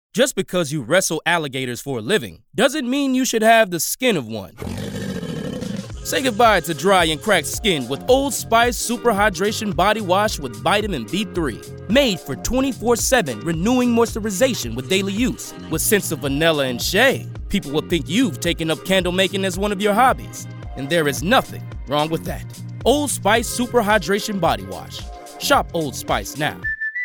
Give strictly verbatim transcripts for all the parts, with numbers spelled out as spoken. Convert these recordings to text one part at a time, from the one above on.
Just because you wrestle alligators for a living doesn't mean you should have the skin of one. Say goodbye to dry and cracked skin with Old Spice Super Hydration Body Wash with vitamin B three. Made for twenty-four seven renewing moisturization with daily use. With scents of vanilla and shea, people will think you've taken up candle making as one of your hobbies. And there is nothing wrong with that. Old Spice Super Hydration Body Wash. Shop Old Spice now.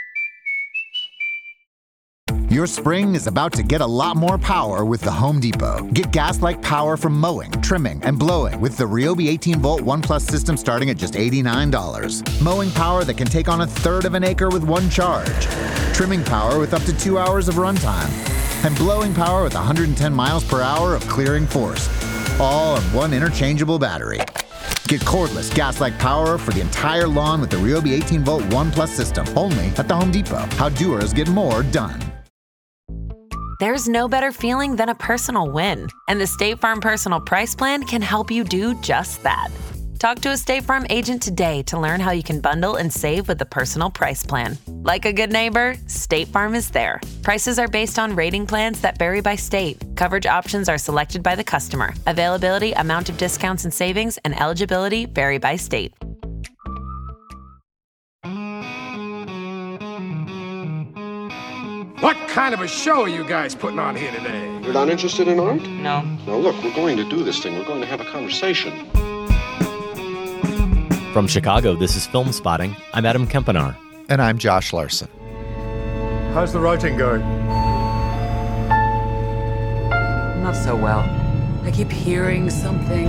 Your spring is about to get a lot more power with the Home Depot. Get gas-like power from mowing, trimming, and blowing with the Ryobi eighteen volt One Plus system starting at just eighty-nine dollars. Mowing power that can take on a third of an acre with one charge. Trimming power with up to two hours of runtime. And blowing power with one hundred ten miles per hour of clearing force. All on one interchangeable battery. Get cordless gas-like power for the entire lawn with the Ryobi eighteen volt One Plus system. Only at the Home Depot. How doers get more done. There's no better feeling than a personal win, and the State Farm Personal Price Plan can help you do just that. Talk to a State Farm agent today to learn how you can bundle and save with the Personal Price Plan. Like a good neighbor, State Farm is there. Prices are based on rating plans that vary by state. Coverage options are selected by the customer. Availability, amount of discounts and savings, and eligibility vary by state. What kind of a show are you guys putting on here today? You're not interested in art? No. Now look, we're going to do this thing. We're going to have a conversation. From Chicago, this is Film Spotting. I'm Adam Kempenaar. And I'm Josh Larson. How's the writing going? Not so well. I keep hearing something.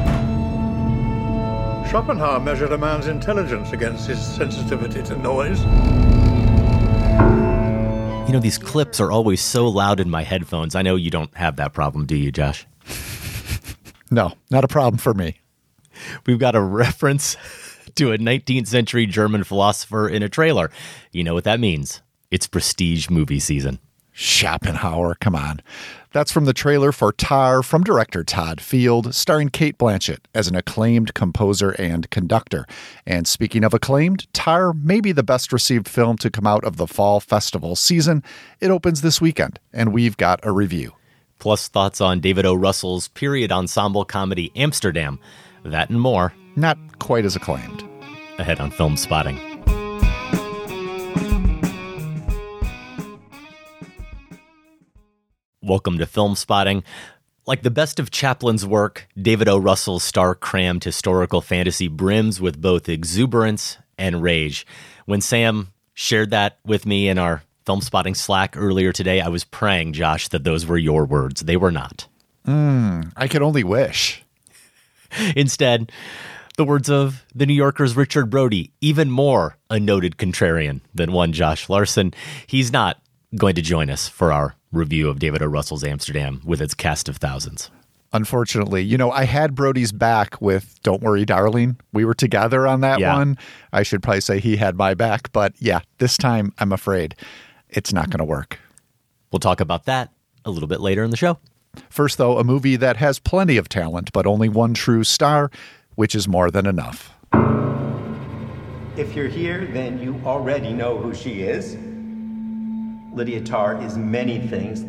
Schopenhauer measured a man's intelligence against his sensitivity to noise. You know, these clips are always so loud in my headphones. I know you don't have that problem, do you, Josh? No, not a problem for me. We've got a reference to a nineteenth century German philosopher in a trailer. You know what that means. It's prestige movie season. Schopenhauer, come on. That's from the trailer for Tar from director Todd Field, starring Cate Blanchett as an acclaimed composer and conductor. And speaking of acclaimed, Tar may be the best received film to come out of the fall festival season. It opens this weekend, and we've got a review. Plus thoughts on David O. Russell's period ensemble comedy Amsterdam. That and more. Not quite as acclaimed. Ahead on Film Spotting. Welcome to Film Spotting. Like the best of Chaplin's work, David O. Russell's star-crammed historical fantasy brims with both exuberance and rage. When Sam shared that with me in our Film Spotting Slack earlier today, I was praying, Josh, that those were your words. They were not. Mm, I could only wish. Instead, the words of the New Yorker's Richard Brody, even more a noted contrarian than one Josh Larson. He's not going to join us for our review of David O. Russell's Amsterdam with its cast of thousands. Unfortunately, you know, I had Brody's back with Don't Worry, Darling. We were together on that yeah. one. I should probably say he had my back. But yeah, this time, I'm afraid it's not going to work. We'll talk about that a little bit later in the show. First, though, a movie that has plenty of talent, but only one true star, which is more than enough. If you're here, then you already know who she is. Lydia Tarr is many things.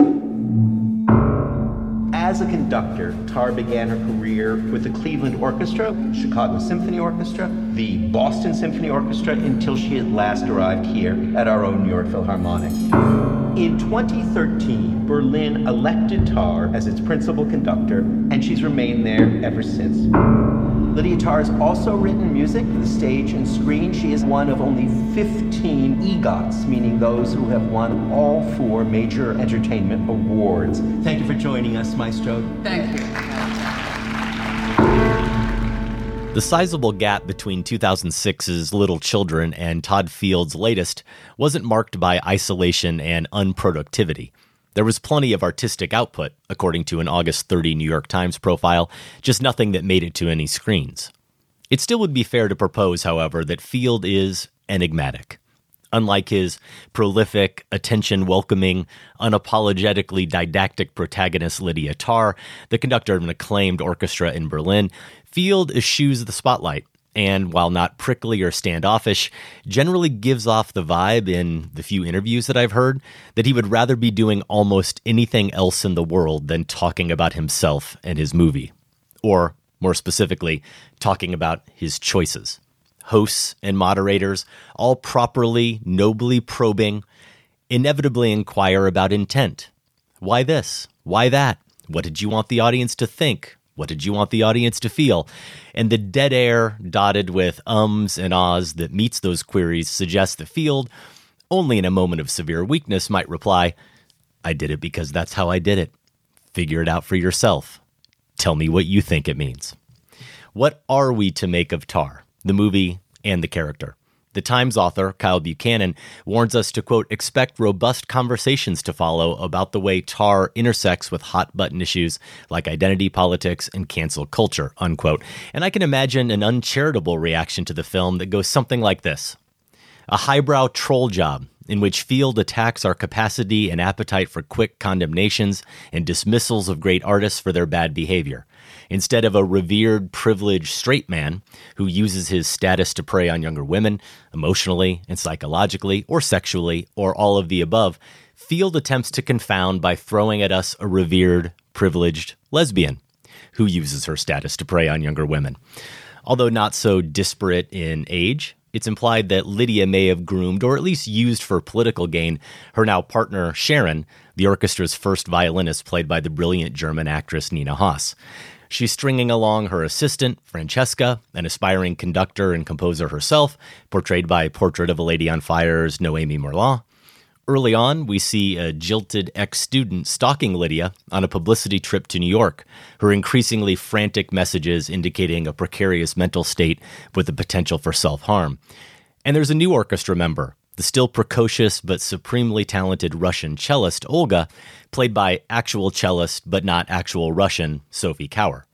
As a conductor, Tarr began her career with the Cleveland Orchestra, Chicago Symphony Orchestra, the Boston Symphony Orchestra, until she at last arrived here at our own New York Philharmonic. In twenty thirteen, Berlin elected Tarr as its principal conductor, and she's remained there ever since. Lydia Tarr has also written music for the stage and screen. She is one of only fifteen EGOTs, meaning those who have won all four major entertainment awards. Thank you for joining us, Maestro. Thank you. The sizable gap between two thousand six's Little Children and Todd Field's latest wasn't marked by isolation and unproductivity. There was plenty of artistic output, according to an August thirtieth New York Times profile, just nothing that made it to any screens. It still would be fair to propose, however, that Field is enigmatic. Unlike his prolific, attention-welcoming, unapologetically didactic protagonist Lydia Tarr, the conductor of an acclaimed orchestra in Berlin, Field eschews the spotlight and while not prickly or standoffish, generally gives off the vibe in the few interviews that I've heard that he would rather be doing almost anything else in the world than talking about himself and his movie. Or, more specifically, talking about his choices. Hosts and moderators, all properly, nobly probing, inevitably inquire about intent. Why this? Why that? What did you want the audience to think? What did you want the audience to feel? And the dead air dotted with ums and ahs that meets those queries suggests the field, only in a moment of severe weakness, might reply, I did it because that's how I did it. Figure it out for yourself. Tell me what you think it means. What are we to make of Tar, the movie and the character? The Times author, Kyle Buchanan, warns us to, quote, expect robust conversations to follow about the way Tar intersects with hot-button issues like identity politics and cancel culture, unquote. And I can imagine an uncharitable reaction to the film that goes something like this. A highbrow troll job in which Field attacks our capacity and appetite for quick condemnations and dismissals of great artists for their bad behavior. Instead of a revered, privileged straight man who uses his status to prey on younger women, emotionally and psychologically, or sexually, or all of the above, Field attempts to confound by throwing at us a revered, privileged lesbian who uses her status to prey on younger women. Although not so disparate in age, it's implied that Lydia may have groomed, or at least used for political gain, her now partner Sharon, the orchestra's first violinist played by the brilliant German actress Nina Haas. She's stringing along her assistant, Francesca, an aspiring conductor and composer herself, portrayed by Portrait of a Lady on Fire's Noémie Merlan. Early on, we see a jilted ex-student stalking Lydia on a publicity trip to New York, her increasingly frantic messages indicating a precarious mental state with the potential for self-harm. And there's a new orchestra member, the still precocious but supremely talented Russian cellist Olga, played by actual cellist but not actual Russian Sophie Kauer.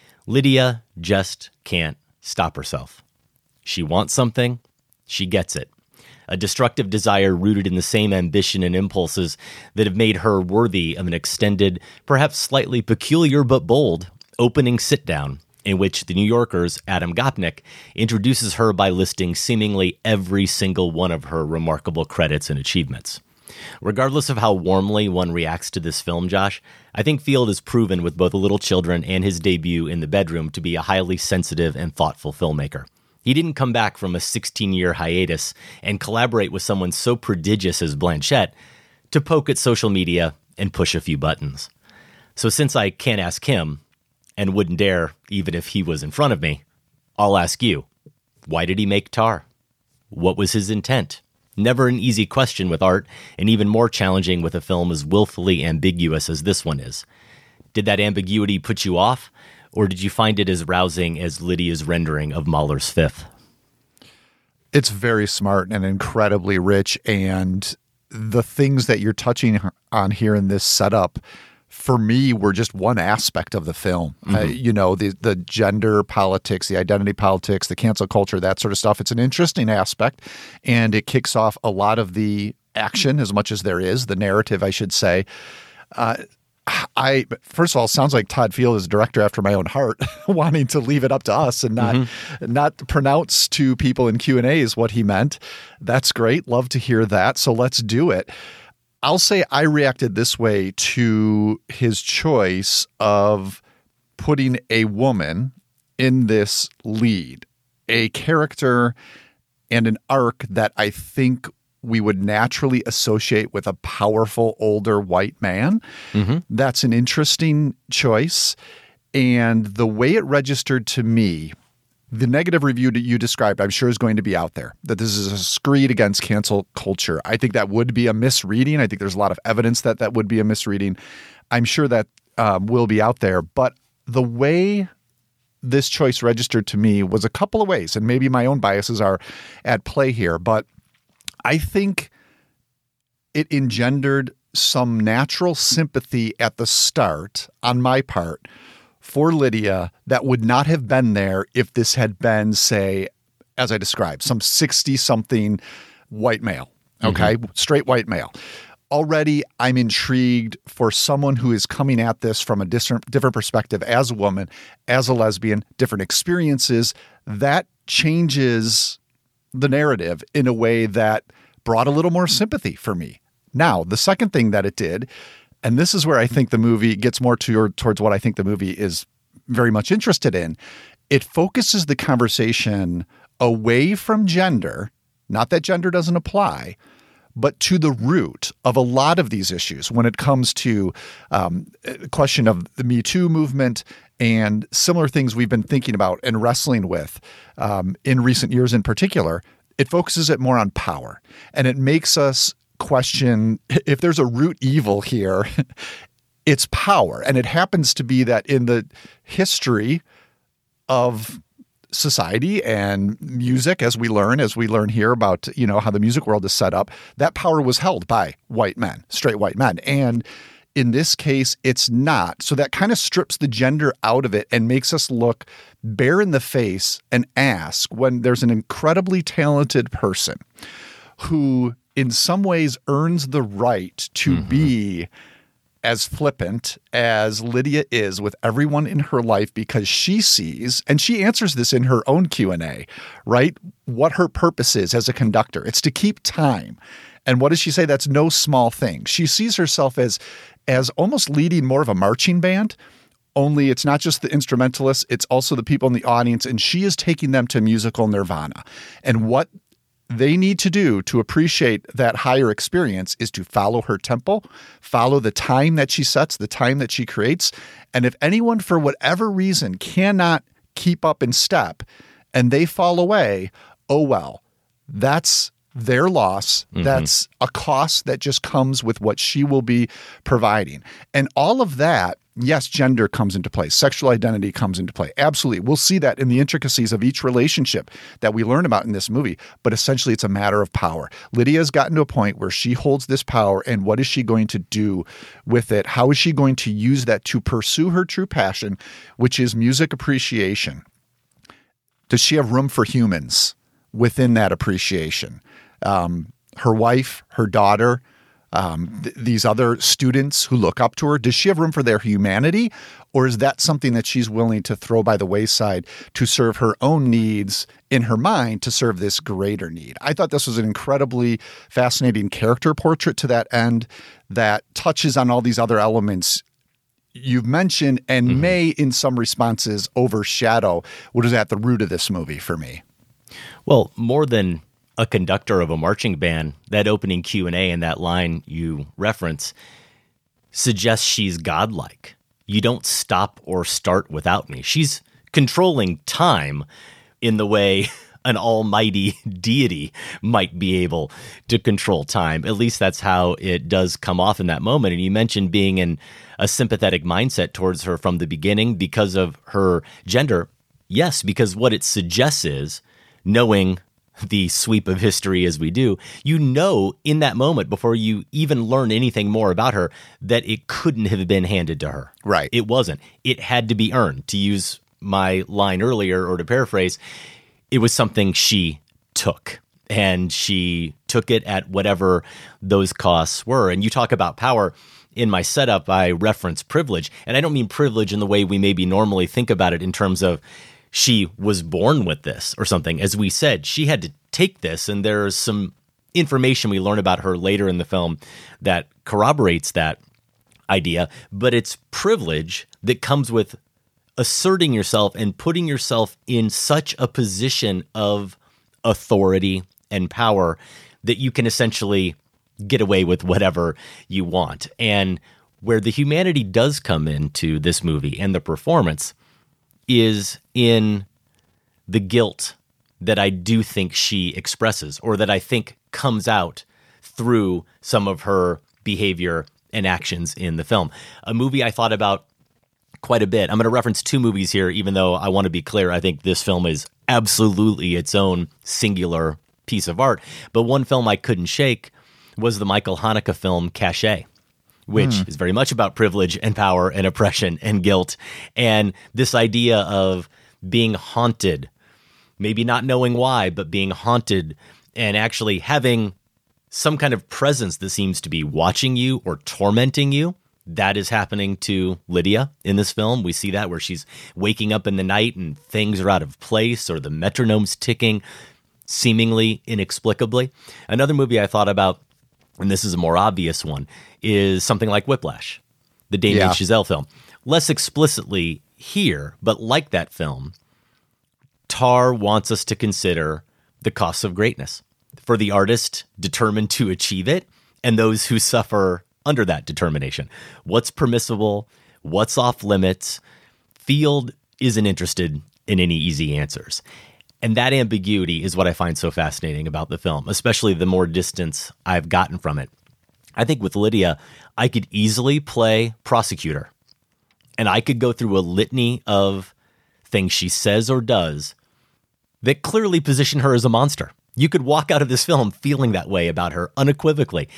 Lydia just can't stop herself. She wants something, she gets it. A destructive desire rooted in the same ambition and impulses that have made her worthy of an extended, perhaps slightly peculiar but bold, opening sit-down in which the New Yorker's Adam Gopnik introduces her by listing seemingly every single one of her remarkable credits and achievements. Regardless of how warmly one reacts to this film, Josh, I think Field has proven with both Little Children and his debut in The Bedroom to be a highly sensitive and thoughtful filmmaker. He didn't come back from a sixteen-year hiatus and collaborate with someone so prodigious as Blanchett to poke at social media and push a few buttons. So since I can't ask him, and wouldn't dare even if he was in front of me, I'll ask you, why did he make Tar? What was his intent? Never an easy question with art, and even more challenging with a film as willfully ambiguous as this one is. Did that ambiguity put you off? Or did you find it as rousing as Lydia's rendering of Mahler's Fifth? It's very smart and incredibly rich, and the things that you're touching on here in this setup, for me, were just one aspect of the film. Mm-hmm. Uh, you know, the the gender politics, the identity politics, the cancel culture, that sort of stuff. It's an interesting aspect, and it kicks off a lot of the action, as much as there is, the narrative, I should say. Uh I first of all, it sounds like Todd Field is a director after my own heart, wanting to leave it up to us and not mm-hmm. not pronounce to people in Q and A's what he meant. That's great. Love to hear that. So let's do it. I'll say I reacted this way to his choice of putting a woman in this lead, a character and an arc that I think we would naturally associate with a powerful older white man. Mm-hmm. That's an interesting choice. And the way it registered to me, the negative review that you described, I'm sure is going to be out there, that this is a screed against cancel culture. I think that would be a misreading. I think there's a lot of evidence that that would be a misreading. I'm sure that um, will be out there. But the way this choice registered to me was a couple of ways, and maybe my own biases are at play here, but I think it engendered some natural sympathy at the start on my part for Lydia that would not have been there if this had been, say, as I described, some sixty-something white male, okay, mm-hmm. straight white male. Already I'm intrigued for someone who is coming at this from a different, different perspective as a woman, as a lesbian, different experiences. That changes the narrative in a way that brought a little more sympathy for me. Now, the second thing that it did, and this is where I think the movie gets more to, towards what I think the movie is very much interested in, it focuses the conversation away from gender, not that gender doesn't apply, but to the root of a lot of these issues when it comes to um, the question of the Me Too movement and similar things we've been thinking about and wrestling with um, in recent years in particular. It focuses it more on power, and it makes us question if there's a root evil here, it's power. And it happens to be that in the history of society and music, as we learn, as we learn here about, you know, how the music world is set up, that power was held by white men, straight white men. And in this case, it's not. So that kind of strips the gender out of it and makes us look bare in the face and ask, when there's an incredibly talented person who in some ways earns the right to mm-hmm. be as flippant as Lydia is with everyone in her life, because she sees, and she answers this in her own Q and A, right? What her purpose is as a conductor. It's to keep time. And what does she say? That's no small thing. She sees herself as, as almost leading more of a marching band, only it's not just the instrumentalists, it's also the people in the audience, and she is taking them to musical nirvana. And what they need to do to appreciate that higher experience is to follow her tempo, follow the time that she sets, the time that she creates. And if anyone, for whatever reason, cannot keep up in step and they fall away, oh well, that's their loss. Mm-hmm. That's a cost that just comes with what she will be providing. And all of that, yes, gender comes into play. Sexual identity comes into play. Absolutely. We'll see that in the intricacies of each relationship that we learn about in this movie. But essentially, it's a matter of power. Lydia's gotten to a point where she holds this power, and what is she going to do with it? How is she going to use that to pursue her true passion, which is music appreciation? Does she have room for humans within that appreciation? Um, her wife, her daughter, Um, th- these other students who look up to her, does she have room for their humanity, or is that something that she's willing to throw by the wayside to serve her own needs in her mind, to serve this greater need? I thought this was an incredibly fascinating character portrait to that end that touches on all these other elements you've mentioned and mm-hmm. may, in some responses, overshadow what is at the root of this movie for me. Well, more than a conductor of a marching band, that opening Q and A and that line you reference suggests she's godlike. You don't stop or start without me. She's controlling time in the way an almighty deity might be able to control time. At least that's how it does come off in that moment. And you mentioned being in a sympathetic mindset towards her from the beginning because of her gender. Yes, because what it suggests is, knowing the sweep of history as we do, you know in that moment, before you even learn anything more about her, that it couldn't have been handed to her. Right. It wasn't. It had to be earned. To use my line earlier, or to paraphrase, it was something she took, and she took it at whatever those costs were. And you talk about power. In my setup, I reference privilege, and I don't mean privilege in the way we maybe normally think about it in terms of she was born with this or something. As we said, she had to take this, and there's some information we learn about her later in the film that corroborates that idea, but it's privilege that comes with asserting yourself and putting yourself in such a position of authority and power that you can essentially get away with whatever you want. And where the humanity does come into this movie and the performance is in the guilt that I do think she expresses, or that I think comes out through some of her behavior and actions in the film. A movie I thought about quite a bit. I'm going to reference two movies here, even though I want to be clear. I think this film is absolutely its own singular piece of art. But one film I couldn't shake was the Michael Haneke film Caché, which mm. is very much about privilege and power and oppression and guilt. And this idea of being haunted, maybe not knowing why, but being haunted and actually having some kind of presence that seems to be watching you or tormenting you. That is happening to Lydia in this film. We see that where she's waking up in the night and things are out of place or the metronome's ticking seemingly inexplicably. Another movie I thought about, and this is a more obvious one, is something like Whiplash, the Damien Yeah. Chazelle film. Less explicitly here, but like that film, Tar wants us to consider the costs of greatness for the artist determined to achieve it and those who suffer under that determination. What's permissible? What's off limits? Field isn't interested in any easy answers. And that ambiguity is what I find so fascinating about the film, especially the more distance I've gotten from it. I think with Lydia, I could easily play prosecutor, and I could go through a litany of things she says or does that clearly position her as a monster. You could walk out of this film feeling that way about her unequivocally.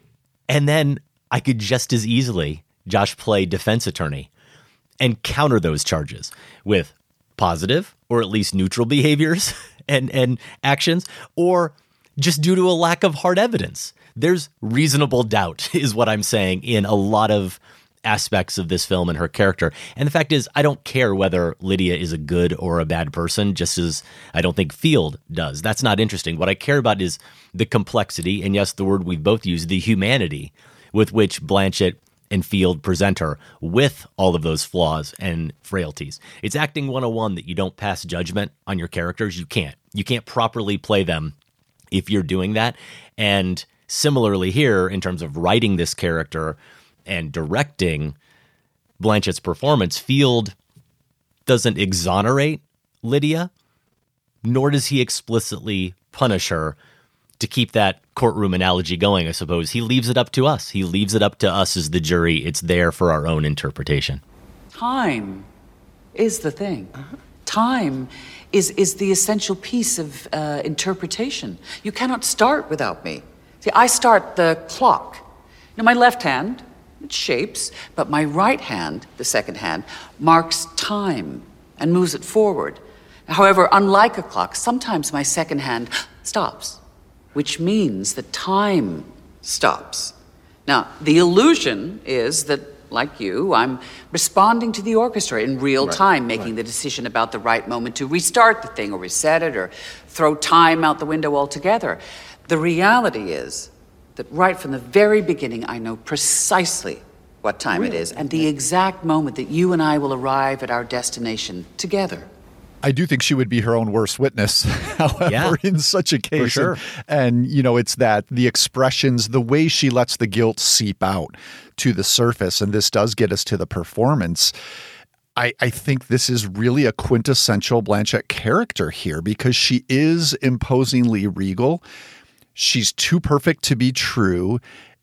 And then I could just as easily, Josh, play defense attorney and counter those charges with positive or at least neutral behaviors and, and actions, or just due to a lack of hard evidence. There's reasonable doubt is what I'm saying in a lot of aspects of this film and her character. And the fact is, I don't care whether Lydia is a good or a bad person, just as I don't think Field does. That's not interesting. What I care about is the complexity, and yes, the word we've both used, the humanity with which Blanchett and Field present her with all of those flaws and frailties. It's acting one oh one that you don't pass judgment on your characters. You can't. You can't properly play them if you're doing that. And similarly here, in terms of writing this character and directing Blanchett's performance, Field doesn't exonerate Lydia, nor does he explicitly punish her. To keep that courtroom analogy going, I suppose, he leaves it up to us. He leaves it up to us as the jury. It's there for our own interpretation. Time is the thing. Uh-huh. Time is, is the essential piece of uh, interpretation. You cannot start without me. See, I start the clock. Now, my left hand, it shapes, but my right hand, the second hand, marks time and moves it forward. However, unlike a clock, sometimes my second hand stops, which means that time stops. Now, the illusion is that, like you, I'm responding to the orchestra in real right, time, making right. the decision about the right moment to restart the thing or reset it or throw time out the window altogether. The reality is that right from the very beginning, I know precisely what time really? it is and the exact moment that you and I will arrive at our destination together. I do think she would be her own worst witness, however, yeah, in such a case. For sure. And, and, you know, it's that the expressions, the way she lets the guilt seep out to the surface, and this does get us to the performance. I, I think this is really a quintessential Blanchett character here because she is imposingly regal. She's too perfect to be true.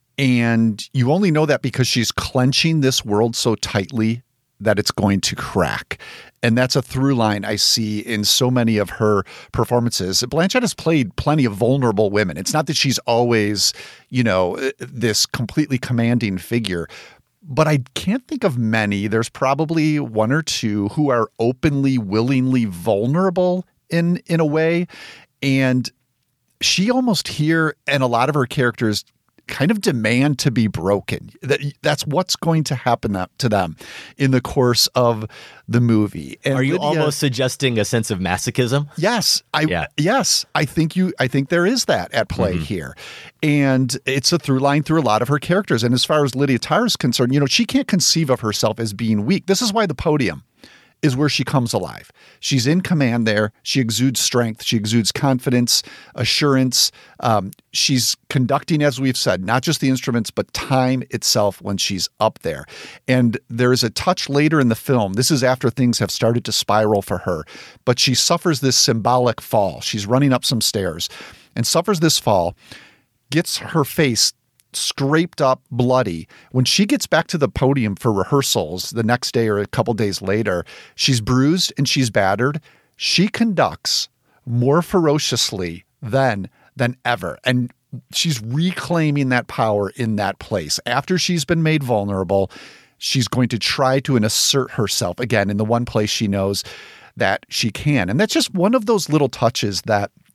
And you only know that because she's clenching this world so tightly that it's going to crack. And that's a through line I see in so many of her performances. Blanchett has played plenty of vulnerable women. It's not that she's always, you know, this completely commanding figure, but I can't think of many. There's probably one or two who are openly, willingly vulnerable in, in a way. And she almost here, and a lot of her characters kind of demand to be broken. That that's what's going to happen to them in the course of the movie. And are you Lydia, almost suggesting a sense of masochism? Yes, I yeah. yes, I think you. I think there is that at play mm-hmm. here, and it's a through line through a lot of her characters. And as far as Lydia Tarr is concerned, you know, she can't conceive of herself as being weak. This is why the podium is where she comes alive. She's in command there. She exudes strength. She exudes confidence, assurance. Um, she's conducting, as we've said, not just the instruments, but time itself when she's up there. And there is a touch later in the film. This is after things have started to spiral for her, but she suffers this symbolic fall. She's running up some stairs and suffers this fall, gets her face scraped up, bloody. When she gets back to the podium for rehearsals the next day or a couple days later, she's bruised and she's battered. She conducts more ferociously then than ever. And she's reclaiming that power in that place. After she's been made vulnerable, she's going to try to assert herself again in the one place she knows that she can. And that's just one of those little touches that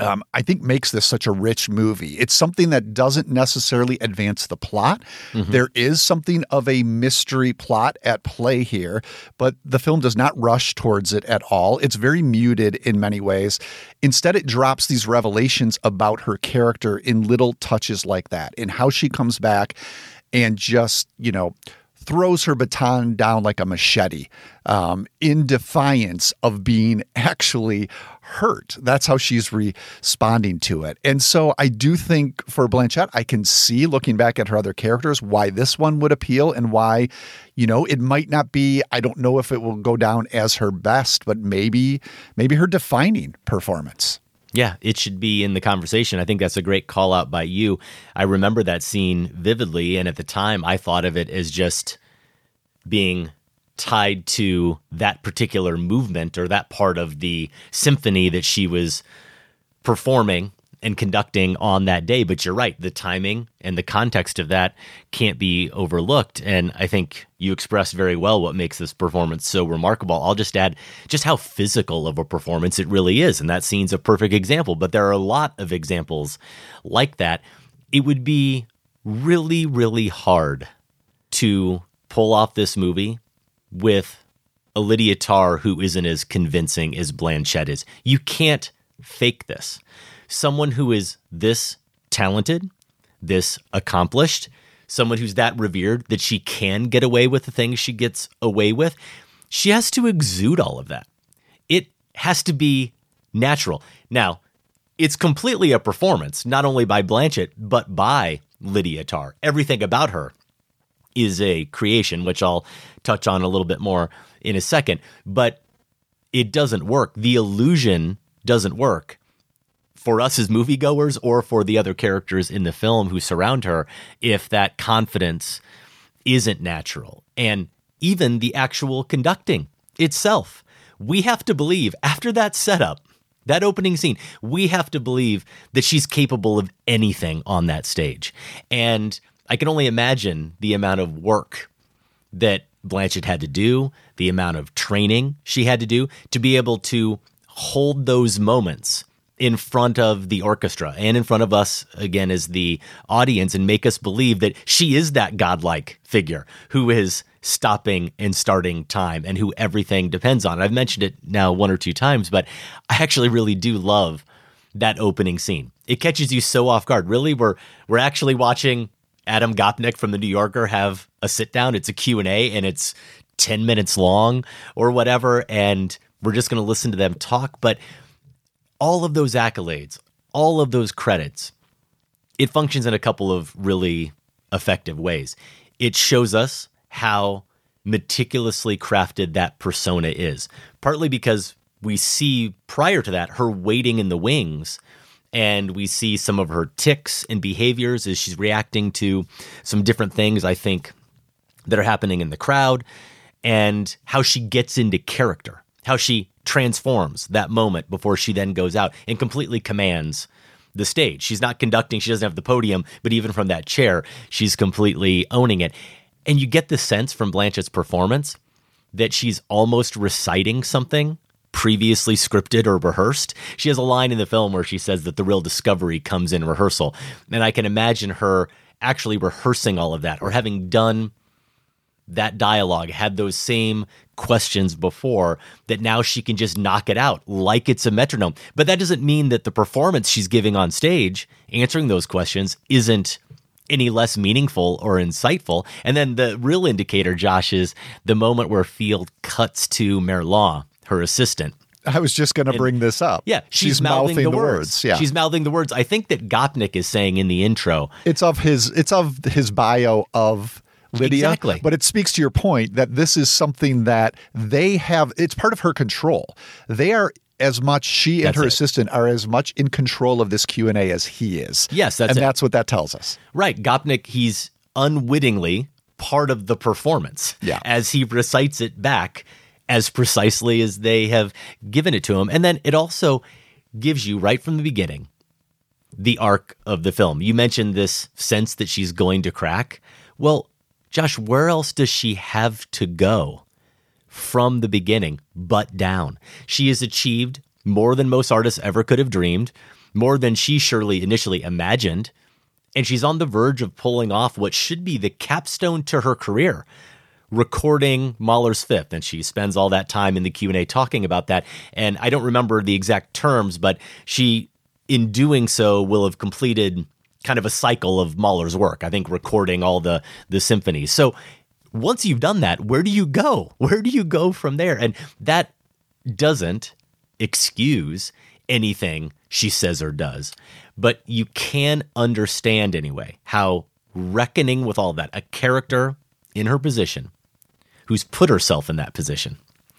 Um, I think makes this such a rich movie. It's something that doesn't necessarily advance the plot. Mm-hmm. There is something of a mystery plot at play here, but the film does not rush towards it at all. It's very muted in many ways. Instead, it drops these revelations about her character in little touches like that, in how she comes back and just, you know, throws her baton down like a machete um, in defiance of being actually hurt. That's how she's responding to it. And so I do think for Blanchett, I can see, looking back at her other characters, why this one would appeal and why, you know, it might not be, I don't know if it will go down as her best, but maybe, maybe her defining performance. Yeah, it should be in the conversation. I think that's a great call out by you. I remember that scene vividly, and at the time I thought of it as just being tied to that particular movement or that part of the symphony that she was performing and conducting on that day. But you're right, the timing and the context of that can't be overlooked. And I think you expressed very well what makes this performance so remarkable. I'll just add just how physical of a performance it really is. And that scene's a perfect example. But there are a lot of examples like that. It would be really, really hard to pull off this movie with a Lydia Tarr who isn't as convincing as Blanchett is. You can't fake this. Someone who is this talented, this accomplished, someone who's that revered that she can get away with the things she gets away with, she has to exude all of that. It has to be natural. Now, it's completely a performance, not only by Blanchett, but by Lydia Tarr. Everything about her is a creation, which I'll touch on a little bit more in a second, but it doesn't work. The illusion doesn't work for us as moviegoers or for the other characters in the film who surround her if that confidence isn't natural. And even the actual conducting itself, we have to believe after that setup, that opening scene, we have to believe that she's capable of anything on that stage. And I can only imagine the amount of work that Blanchett had to do, the amount of training she had to do to be able to hold those moments in front of the orchestra and in front of us, again, as the audience, and make us believe that she is that godlike figure who is stopping and starting time and who everything depends on. I've mentioned it now one or two times, but I actually really do love that opening scene. It catches you so off guard. Really, we're we're actually watching Adam Gopnik from The New Yorker have a sit down. It's a Q and A and it's ten minutes long or whatever. And we're just going to listen to them talk. But all of those accolades, all of those credits, it functions in a couple of really effective ways. It shows us how meticulously crafted that persona is, partly because we see prior to that her waiting in the wings, and we see some of her tics and behaviors as she's reacting to some different things, I think, that are happening in the crowd, and how she gets into character, how she transforms that moment before she then goes out and completely commands the stage. She's not conducting, she doesn't have the podium, but even from that chair, she's completely owning it. And you get the sense from Blanchett's performance that she's almost reciting something previously scripted or rehearsed. She has a line in the film where she says that the real discovery comes in rehearsal. And I can imagine her actually rehearsing all of that, or having done that dialogue, had those same questions before, that now she can just knock it out like it's a metronome. But that doesn't mean that the performance she's giving on stage, answering those questions, isn't any less meaningful or insightful. And then the real indicator, Josh, is the moment where Field cuts to Merlaw, her assistant. I was just going to bring this up. Yeah, she's, she's mouthing, mouthing the, the words. words. Yeah, she's mouthing the words. I think that Gopnik is saying in the intro, it's of his it's of his bio of Lydia. Exactly. But it speaks to your point that this is something that they have. It's part of her control. They are as much, she and that's her it. assistant are as much in control of this Q and A as he is. Yes, that's and it. that's what that tells us. Right. Gopnik, he's unwittingly part of the performance. Yeah. As he recites it back as precisely as they have given it to him. And then it also gives you, right from the beginning, the arc of the film. You mentioned this sense that she's going to crack. Well, Josh, where else does she have to go from the beginning but down? She has achieved more than most artists ever could have dreamed. more than she surely initially imagined. And she's on the verge of pulling off what should be the capstone to her career, recording Mahler's Fifth. And she spends all that time in the Q and A talking about that. And I don't remember the exact terms, but she, in doing so, will have completed kind of a cycle of Mahler's work, I think, recording all the, the symphonies. So once you've done that, where do you go? Where do you go from there? And that doesn't excuse anything she says or does. But you can understand anyway how reckoning with all of that, a character in her position who's put herself in that position,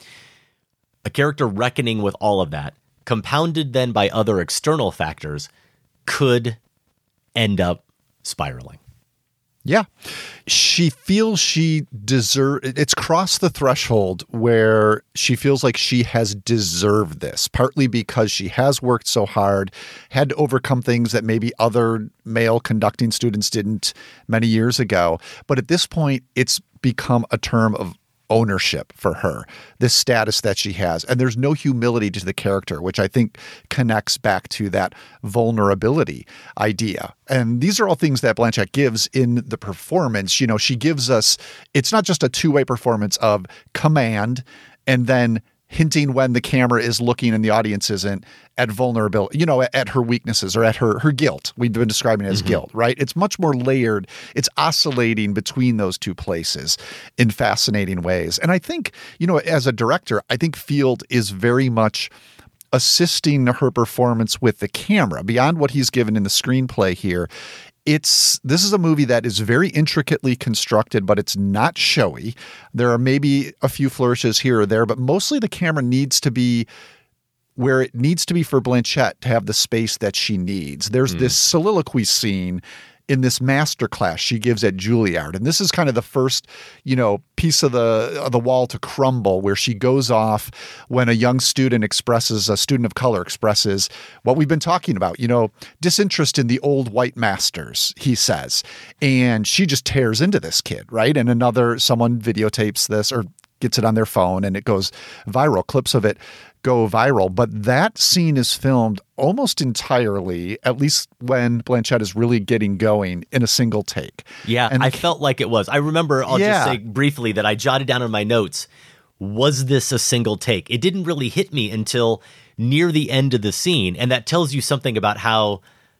a character reckoning with all of that, compounded then by other external factors, could end up spiraling. Yeah. She feels she deserve it's crossed the threshold where she feels like she has deserved this, partly because she has worked so hard, had to overcome things that maybe other male conducting students didn't many years ago. But at this point, it's become a term of ownership for her, this status that she has. And there's no humility to the character, which I think connects back to that vulnerability idea. And these are all things that Blanchett gives in the performance. You know, she gives us, it's not just a two-way performance of command and then hinting when the camera is looking and the audience isn't, at vulnerability, you know, at her weaknesses or at her her guilt. We've been describing it as mm-hmm. guilt, right? It's much more layered. It's oscillating between those two places in fascinating ways. And I think, you know, as a director, I think Field is very much assisting her performance with the camera beyond what he's given in the screenplay here. It's this is a movie that is very intricately constructed, but it's not showy. There are maybe a few flourishes here or there, but mostly the camera needs to be where it needs to be for Blanchett to have the space that she needs. There's mm. this soliloquy scene in this masterclass she gives at Juilliard. And this is kind of the first, you know, piece of the of the wall to crumble, where she goes off when a young student expresses, a student of color expresses what we've been talking about, you know, disinterest in the old white masters, he says. And she just tears into this kid, right? And another, someone videotapes this or gets it on their phone and it goes viral. Clips of it go viral. But that scene is filmed almost entirely, at least when Blanchett is really getting going, in a single take. Yeah, and I felt like it was. I remember, I'll yeah. just say briefly that I jotted down in my notes, was this a single take? It didn't really hit me until near the end of the scene. And that tells you something about how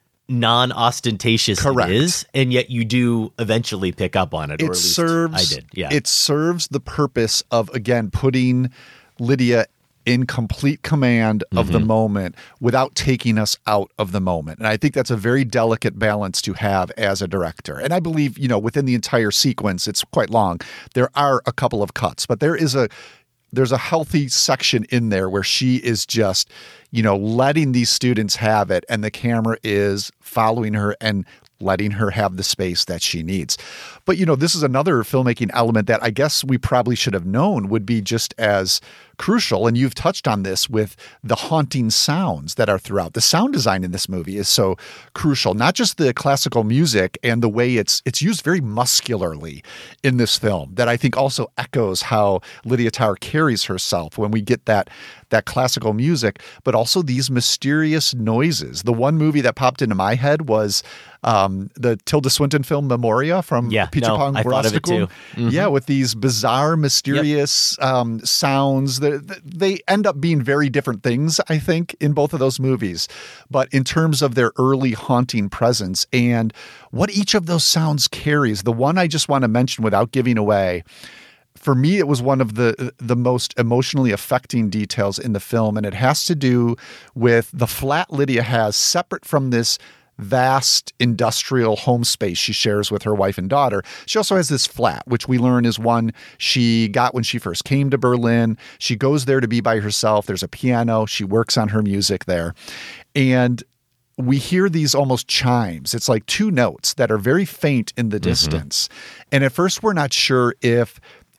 non-ostentatious Correct. It is, and yet you do eventually pick up on it, or it at least serves, I did. Yeah. It serves the purpose of, again, putting Lydia in complete command of mm-hmm. the moment without taking us out of the moment. And I think that's a very delicate balance to have as a director. And I believe, you know, within the entire sequence, it's quite long, there are a couple of cuts, but there is a there's a healthy section in there where she is just, you know, letting these students have it, and the camera is following her and letting her have the space that she needs. But, you know, this is another filmmaking element that I guess we probably should have known would be just as crucial. And you've touched on this with the haunting sounds that are throughout. The sound design in this movie is so crucial, not just the classical music and the way it's it's used very muscularly in this film, that I think also echoes how Lydia Tarr carries herself when we get that that classical music, but also these mysterious noises. The one movie that popped into my head was um, the Tilda Swinton film Memoria from yeah, Pichapong no, I thought of it too. Mm-hmm. Yeah, with these bizarre, mysterious yep. um, sounds. They, they end up being very different things, I think, in both of those movies. But in terms of their early haunting presence and what each of those sounds carries, the one I just want to mention without giving away, for me, it was one of the the most emotionally affecting details in the film, and it has to do with the flat Lydia has separate from this vast industrial home space she shares with her wife and daughter. She also has this flat, which we learn is one she got when she first came to Berlin. She goes there to be by herself. There's a piano. She works on her music there. And we hear these almost chimes. It's like two notes that are very faint in the distance. Mm-hmm. And at first, we're not sure if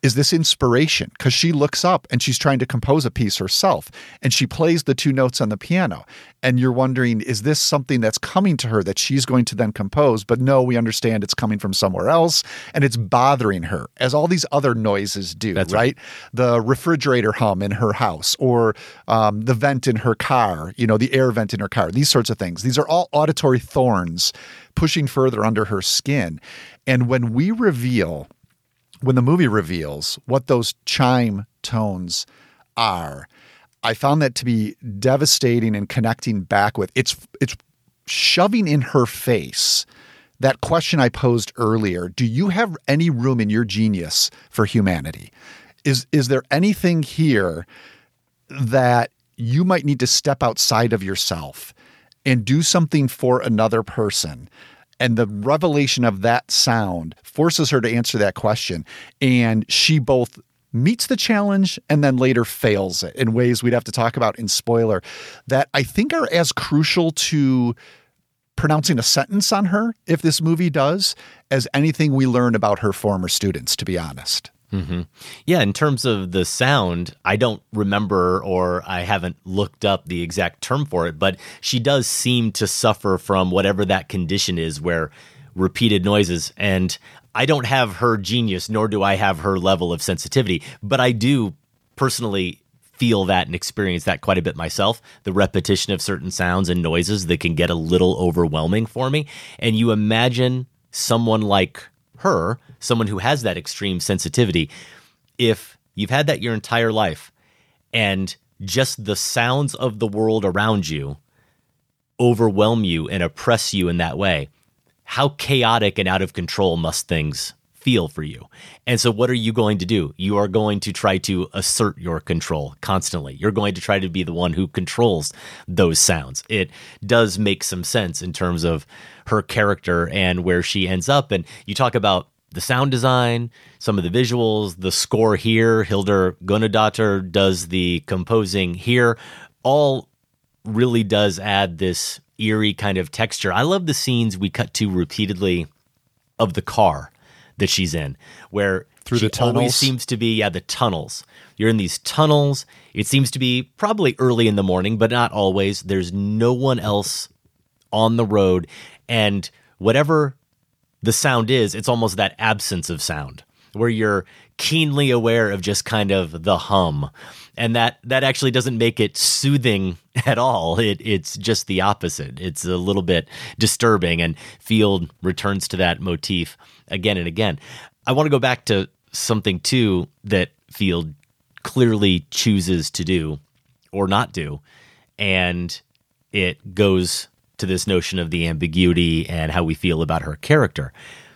is this inspiration? Because she looks up and she's trying to compose a piece herself, and she plays the two notes on the piano. And you're wondering, is this something that's coming to her that she's going to then compose? But no, we understand it's coming from somewhere else, and it's bothering her, as all these other noises do, right? right? The refrigerator hum in her house, or um, the vent in her car, you know, the air vent in her car, these sorts of things. These are all auditory thorns pushing further under her skin. And when we reveal, when the movie reveals what those chime tones are, I found that to be devastating and connecting back with. It's it's shoving in her face that question I posed earlier. Do you have any room in your genius for humanity? Is is there anything here that you might need to step outside of yourself and do something for another person? And the revelation of that sound forces her to answer that question. And she both meets the challenge and then later fails it in ways we'd have to talk about in spoiler that I think are as crucial to pronouncing a sentence on her, if this movie does, as anything we learn about her former students, to be honest. Mm-hmm. Yeah, in terms of the sound, I don't remember, or I haven't looked up the exact term for it, but she does seem to suffer from whatever that condition is where repeated noises. And I don't have her genius, nor do I have her level of sensitivity, but I do personally feel that and experience that quite a bit myself, the repetition of certain sounds and noises that can get a little overwhelming for me. And you imagine someone like her, someone who has that extreme sensitivity, if you've had that your entire life and just the sounds of the world around you overwhelm you and oppress you in that way, how chaotic and out of control must things feel for you? And so what are you going to do? You are going to try to assert your control constantly. You're going to try to be the one who controls those sounds. It does make some sense in terms of her character and where she ends up. And you talk about the sound design, some of the visuals, the score here. Hildur Guðnadóttir does the composing here. All really does add this eerie kind of texture. I love the scenes we cut to repeatedly of the car that she's in, where through she the tunnels always seems to be, yeah, the tunnels. You're in these tunnels. It seems to be probably early in the morning, but not always. There's no one else on the road. And whatever the sound is, it's almost that absence of sound where you're keenly aware of just kind of the hum. And that that actually doesn't make it soothing at all. It It's just the opposite. It's a little bit disturbing, and Field returns to that motif again and again. I want to go back to something, too, that Field clearly chooses to do or not do, and it goes to this notion of the ambiguity and how we feel about her character.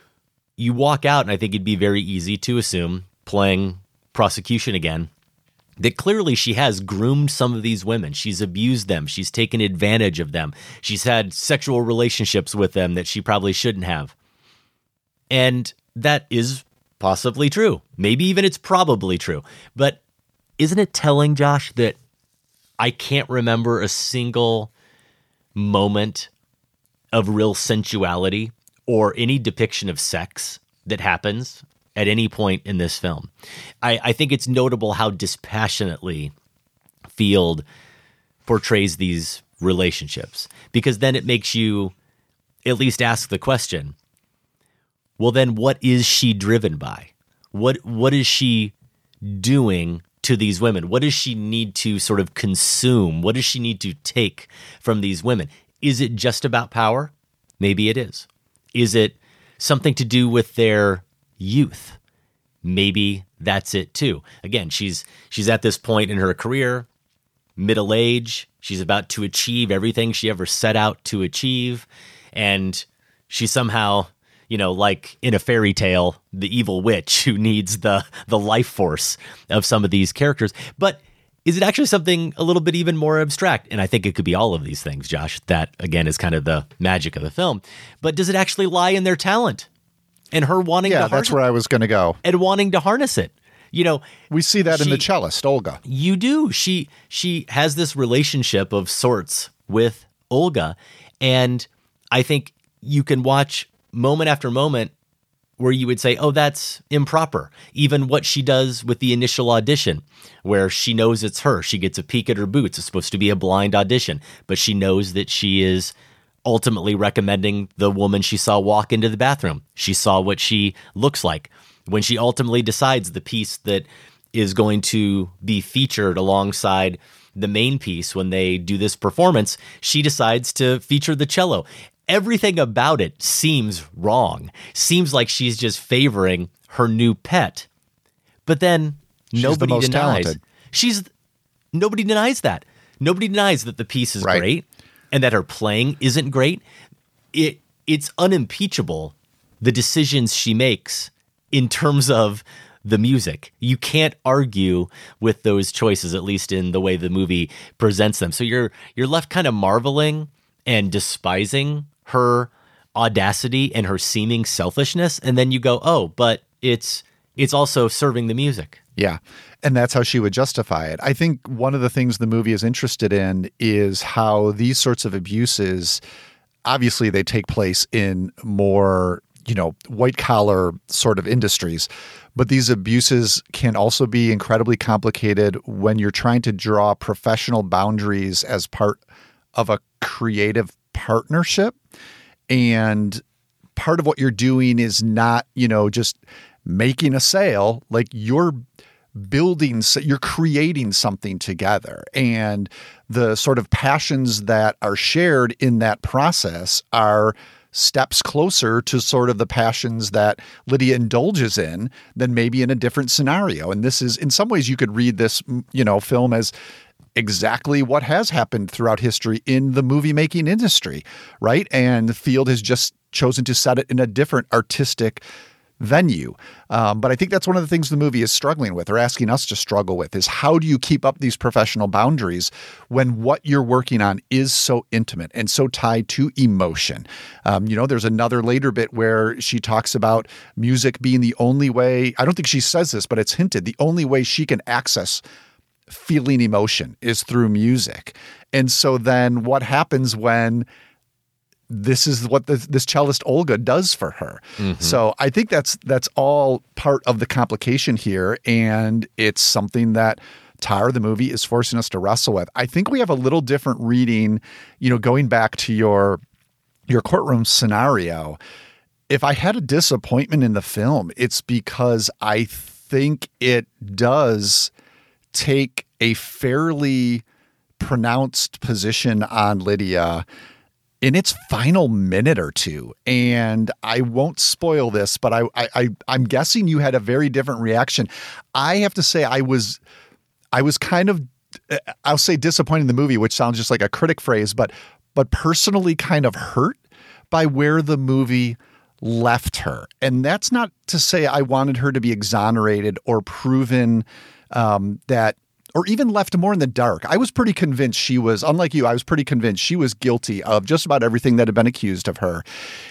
You walk out, and I think it'd be very easy to assume, playing prosecution again, that clearly she has groomed some of these women. She's abused them. She's taken advantage of them. She's had sexual relationships with them that she probably shouldn't have. And that is possibly true. Maybe even it's probably true. But isn't it telling, Josh, that I can't remember a single moment of real sensuality or any depiction of sex that happens at any point in this film? I, I think it's notable how dispassionately Field portrays these relationships, because then it makes you at least ask the question, well, then what is she driven by? What What is she doing to these women? What does she need to sort of consume? What does she need to take from these women? Is it just about power? Maybe it is. Is it something to do with their youth? Maybe that's it too. Again, she's she's at this point in her career, middle age. She's about to achieve everything she ever set out to achieve. And she somehow, you know, like in a fairy tale, the evil witch who needs the the life force of some of these characters. But is it actually something a little bit even more abstract? And I think it could be all of these things, Josh. That, again, is kind of the magic of the film. But does it actually lie in their talent and her wanting yeah, to Yeah, that's harness, where I was going to go. And wanting to harness it? You know, we see that she, in the cellist, Olga. You do. She she has this relationship of sorts with Olga. And I think you can watch moment after moment where you would say, oh, that's improper. Even what she does with the initial audition, where she knows it's her. She gets a peek at her boots. It's supposed to be a blind audition, but she knows that she is ultimately recommending the woman she saw walk into the bathroom. She saw what she looks like. When she ultimately decides the piece that is going to be featured alongside the main piece when they do this performance, she decides to feature the cello. Everything about it seems wrong. Seems like she's just favoring her new pet. But then she's nobody the most denies. Talented. She's nobody denies that. Nobody denies that the piece is right. great and that her playing isn't great. It it's unimpeachable, the decisions she makes in terms of the music. You can't argue with those choices, at least in the way the movie presents them. So you're you're left kind of marveling and despising her audacity and her seeming selfishness, and then you go, oh, but it's it's also serving the music. Yeah, and that's how she would justify it. I think one of the things the movie is interested in is how these sorts of abuses, obviously they take place in more, you know, white collar sort of industries, but these abuses can also be incredibly complicated when you're trying to draw professional boundaries as part of a creative partnership. And part of what you're doing is not, you know, just making a sale. Like you're building, you're creating something together. And the sort of passions that are shared in that process are steps closer to sort of the passions that Lydia indulges in than maybe in a different scenario. And this is, in some ways, you could read this, you know, film as exactly what has happened throughout history in the movie making industry, right? And Field has just chosen to set it in a different artistic venue. Um, but I think that's one of the things the movie is struggling with, or asking us to struggle with, is how do you keep up these professional boundaries when what you're working on is so intimate and so tied to emotion? Um, you know, there's another later bit where she talks about music being the only way, I don't think she says this, but it's hinted, the only way she can access feeling emotion is through music. And so then what happens when this is what this, this cellist Olga does for her? Mm-hmm. So I think that's that's all part of the complication here, and it's something that Tar, the movie, is forcing us to wrestle with. I think we have a little different reading, you know, going back to your your courtroom scenario. If I had a disappointment in the film, it's because I think it does take a fairly pronounced position on Lydia in its final minute or two. And I won't spoil this, but I, I, I I'm guessing you had a very different reaction. I have to say I was I was kind of, I'll say disappointed in the movie, which sounds just like a critic phrase, but but personally kind of hurt by where the movie left her. And that's not to say I wanted her to be exonerated or proven um, that, or even left more in the dark. I was pretty convinced she was, unlike you, I was pretty convinced she was guilty of just about everything that had been accused of her.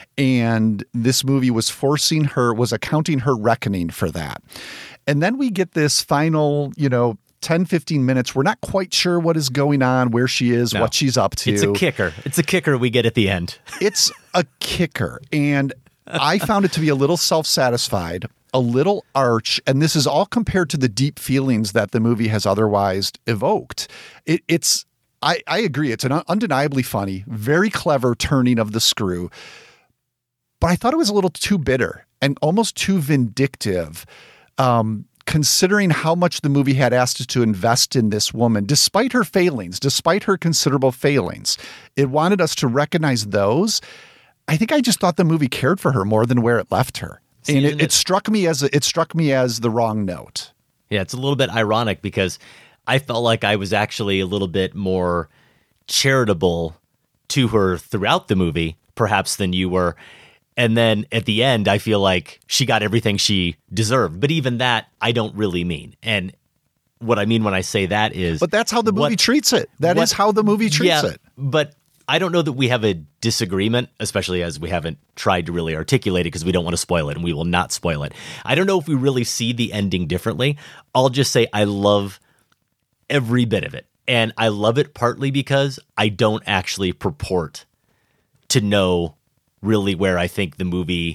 And this movie was forcing her, was accounting her reckoning for that. And then we get this final, you know, ten, fifteen minutes. We're not quite sure what is going on, where she is, no. what she's up to. It's a kicker. It's a kicker we get at the end. It's a kicker. And I found it to be a little self-satisfied, a little arch, and this is all compared to the deep feelings that the movie has otherwise evoked. It, it's, I, I agree, it's an undeniably funny, very clever turning of the screw, but I thought it was a little too bitter and almost too vindictive, um, considering how much the movie had asked us to invest in this woman, despite her failings, despite her considerable failings. It wanted us to recognize those. I think I just thought the movie cared for her more than where it left her. And it, it struck me as a, it struck me as the wrong note. Yeah, it's a little bit ironic because I felt like I was actually a little bit more charitable to her throughout the movie, perhaps than you were. And then at the end, I feel like she got everything she deserved. But even that, I don't really mean. And what I mean when I say that is... But that's how the movie what, treats it. That what, is how the movie treats yeah, it. But I don't know that we have a disagreement, especially as we haven't tried to really articulate it because we don't want to spoil it, and we will not spoil it. I don't know if we really see the ending differently. I'll just say I love every bit of it. And I love it partly because I don't actually purport to know really where I think the movie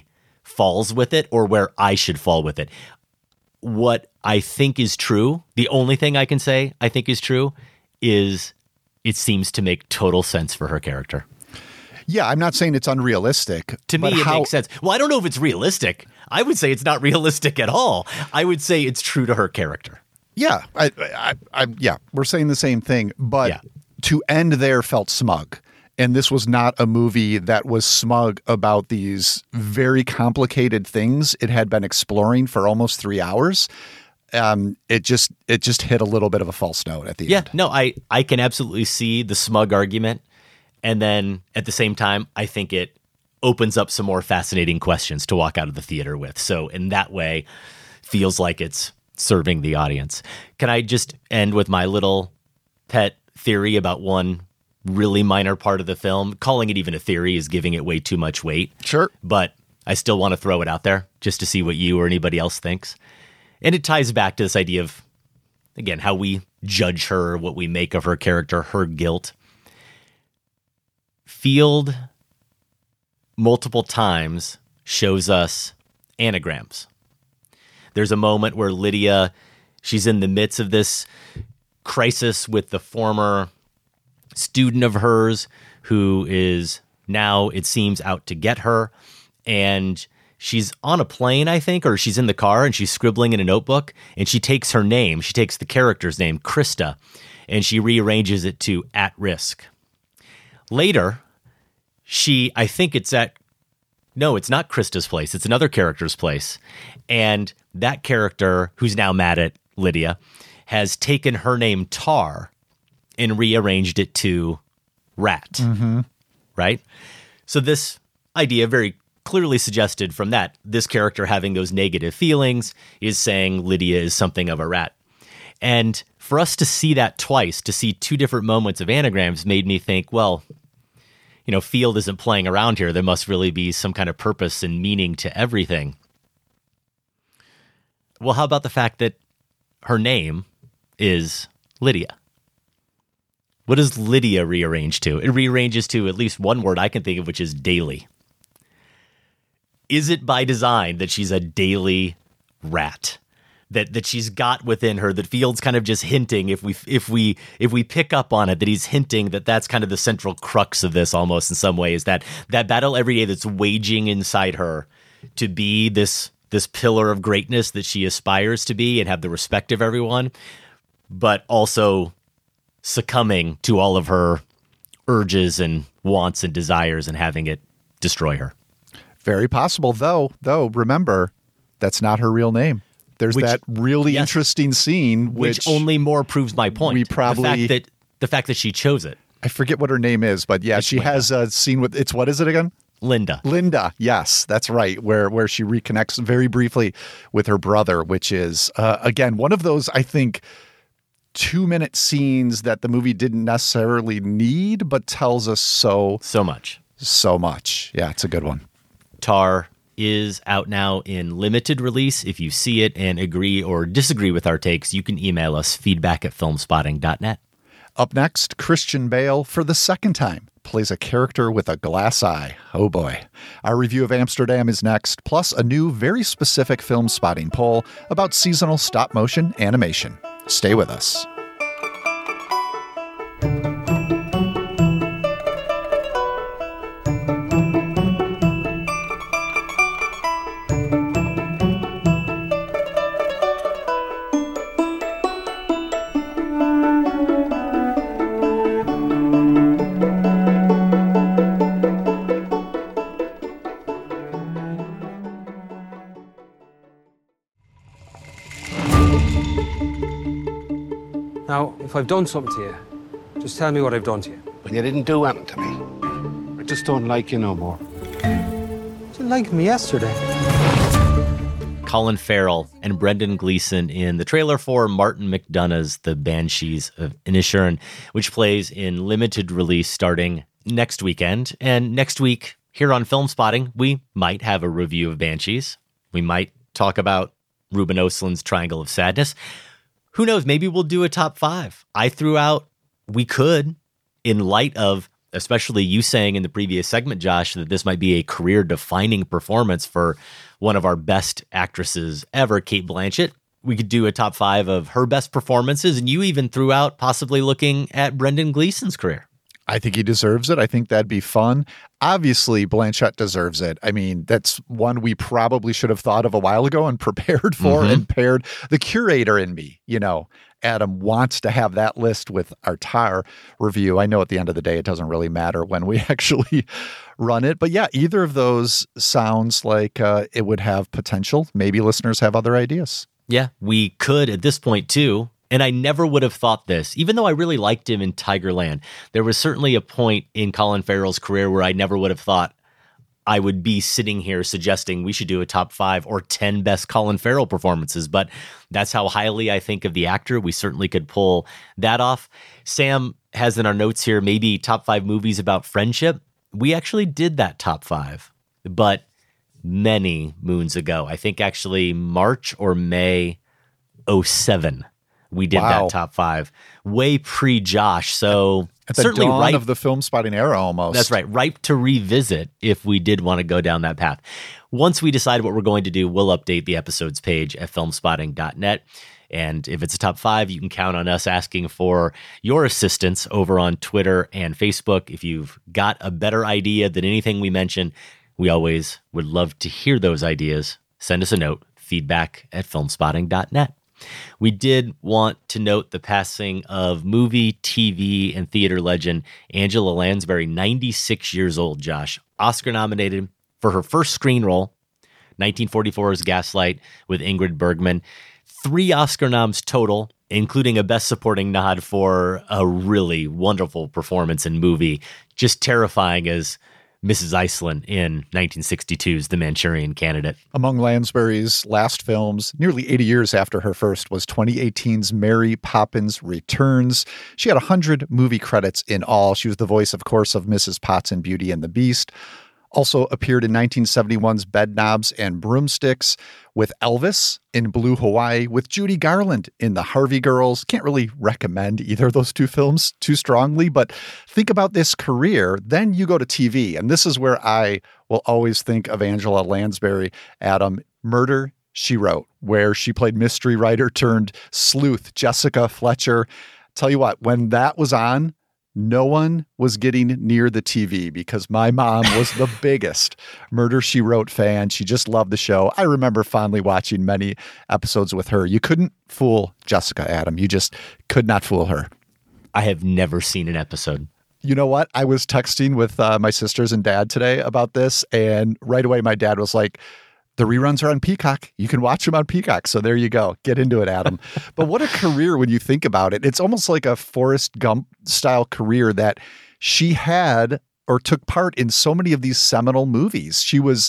falls with it or where I should fall with it. What I think is true, the only thing I can say I think is true, is it seems to make total sense for her character. Yeah, I'm not saying it's unrealistic. To me, it how- makes sense. Well, I don't know if it's realistic. I would say it's not realistic at all. I would say it's true to her character. Yeah, I, I, I, yeah, we're saying the same thing, but yeah. To end there felt smug. And this was not a movie that was smug about these very complicated things it had been exploring for almost three hours. Um, it just it just hit a little bit of a false note at the yeah, end. Yeah, no, I, I can absolutely see the smug argument. And then at the same time, I think it opens up some more fascinating questions to walk out of the theater with. So in that way, feels like it's serving the audience. Can I just end with my little pet theory about one really minor part of the film? Calling it even a theory is giving it way too much weight. Sure. But I still want to throw it out there just to see what you or anybody else thinks. And it ties back to this idea of, again, how we judge her, what we make of her character, her guilt. Field multiple times shows us anagrams. There's a moment where Lydia, she's in the midst of this crisis with the former student of hers who is now, it seems, out to get her. And she's on a plane, I think, or she's in the car and she's scribbling in a notebook and she takes her name. She takes the character's name, Krista, and she rearranges it to at risk. Later, she, I think it's at, no, it's not Krista's place. It's another character's place. And that character, who's now mad at Lydia, has taken her name Tar and rearranged it to Rat. Mm-hmm. Right? So this idea very clearly suggested from that, this character having those negative feelings is saying Lydia is something of a rat. And for us to see that twice, to see two different moments of anagrams, made me think, well, you know, Field isn't playing around here. There must really be some kind of purpose and meaning to everything. Well, how about the fact that her name is Lydia? What does Lydia rearrange to? It rearranges to at least one word I can think of, which is daily. Is it by design that she's a daily rat? That that she's got within her, that Field's kind of just hinting, if we if we if we pick up on it, that he's hinting that that's kind of the central crux of this almost in some ways, that that battle every day that's waging inside her to be this this pillar of greatness that she aspires to be and have the respect of everyone, but also succumbing to all of her urges and wants and desires and having it destroy her. Very possible, though. Though, remember, that's not her real name. There's which, that really yes, interesting scene, which, which only more proves my point. We probably the fact that the fact that she chose it. I forget what her name is, but yeah, it's she Linda. has a scene with it's what is it again? Linda. Linda. Yes, that's right. Where where she reconnects very briefly with her brother, which is uh, again one of those, I think, two minute scenes that the movie didn't necessarily need, but tells us so so much, so much. Yeah, it's a good one. Tar is out now in limited release. If you see it and agree or disagree with our takes, you can email us feedback at filmspotting dot net. Up next, Christian Bale, for the second time, plays a character with a glass eye. Oh boy. Our review of Amsterdam is next, plus a new, very specific Film Spotting poll about seasonal stop-motion animation. Stay with us. Now, if I've done something to you, just tell me what I've done to you. Well, you didn't do anything to me. I just don't like you no more. You didn't like me yesterday. Colin Farrell and Brendan Gleeson in the trailer for Martin McDonagh's The Banshees of Inisherin, which plays in limited release starting next weekend. And next week, here on Film Spotting, we might have a review of Banshees. We might talk about Ruben Östlund's Triangle of Sadness. Who knows? Maybe we'll do a top five. I threw out, we could, in light of especially you saying in the previous segment, Josh, that this might be a career-defining performance for one of our best actresses ever, Cate Blanchett. We could do a top five of her best performances, and you even threw out possibly looking at Brendan Gleeson's career. I think he deserves it. I think that'd be fun. Obviously, Blanchett deserves it. I mean, that's one we probably should have thought of a while ago and prepared for mm-hmm. and paired. The curator in me, you know, Adam, wants to have that list with our Tar review. I know at the end of the day, it doesn't really matter when we actually run it. But yeah, either of those sounds like uh, it would have potential. Maybe listeners have other ideas. Yeah, we could at this point too. And I never would have thought this, even though I really liked him in Tigerland. There was certainly a point in Colin Farrell's career where I never would have thought I would be sitting here suggesting we should do a top five or ten best Colin Farrell performances. But that's how highly I think of the actor. We certainly could pull that off. Sam has in our notes here maybe top five movies about friendship. We actually did that top five, but many moons ago. I think actually March or May oh seven. We did wow. that top five way pre-Josh. So at the certainly dawn ripe, of the Film Spotting era almost. That's right. Ripe to revisit if we did want to go down that path. Once we decide what we're going to do, we'll update the episodes page at film spotting dot net. And if it's a top five, you can count on us asking for your assistance over on Twitter and Facebook. If you've got a better idea than anything we mentioned, we always would love to hear those ideas. Send us a note, feedback at film spotting dot net. We did want to note the passing of movie, T V, and theater legend Angela Lansbury, ninety-six years old, Josh. Oscar nominated for her first screen role, nineteen forty-four's Gaslight with Ingrid Bergman. Three Oscar noms total, including a Best Supporting nod for a really wonderful performance in movie. Just terrifying as Missus Iceland in nineteen sixty-two's The Manchurian Candidate. Among Lansbury's last films, nearly eighty years after her first, was twenty eighteen's Mary Poppins Returns. She had one hundred movie credits in all. She was the voice, of course, of Missus Potts in Beauty and the Beast. Also appeared in nineteen seventy-one's Bedknobs and Broomsticks, with Elvis in Blue Hawaii, with Judy Garland in The Harvey Girls. Can't really recommend either of those two films too strongly, but think about this career. Then you go to T V, and this is where I will always think of Angela Lansbury, Adam. Murder, She Wrote, where she played mystery writer turned sleuth Jessica Fletcher. Tell you what, when that was on, no one was getting near the T V because my mom was the biggest Murder, She Wrote fan. She just loved the show. I remember fondly watching many episodes with her. You couldn't fool Jessica, Adam. You just could not fool her. I have never seen an episode. You know what? I was texting with uh, my sisters and dad today about this, and right away my dad was like, the reruns are on Peacock. You can watch them on Peacock. So there you go. Get into it, Adam. But what a career when you think about it. It's almost like a Forrest Gump style career that she had or took part in so many of these seminal movies. She was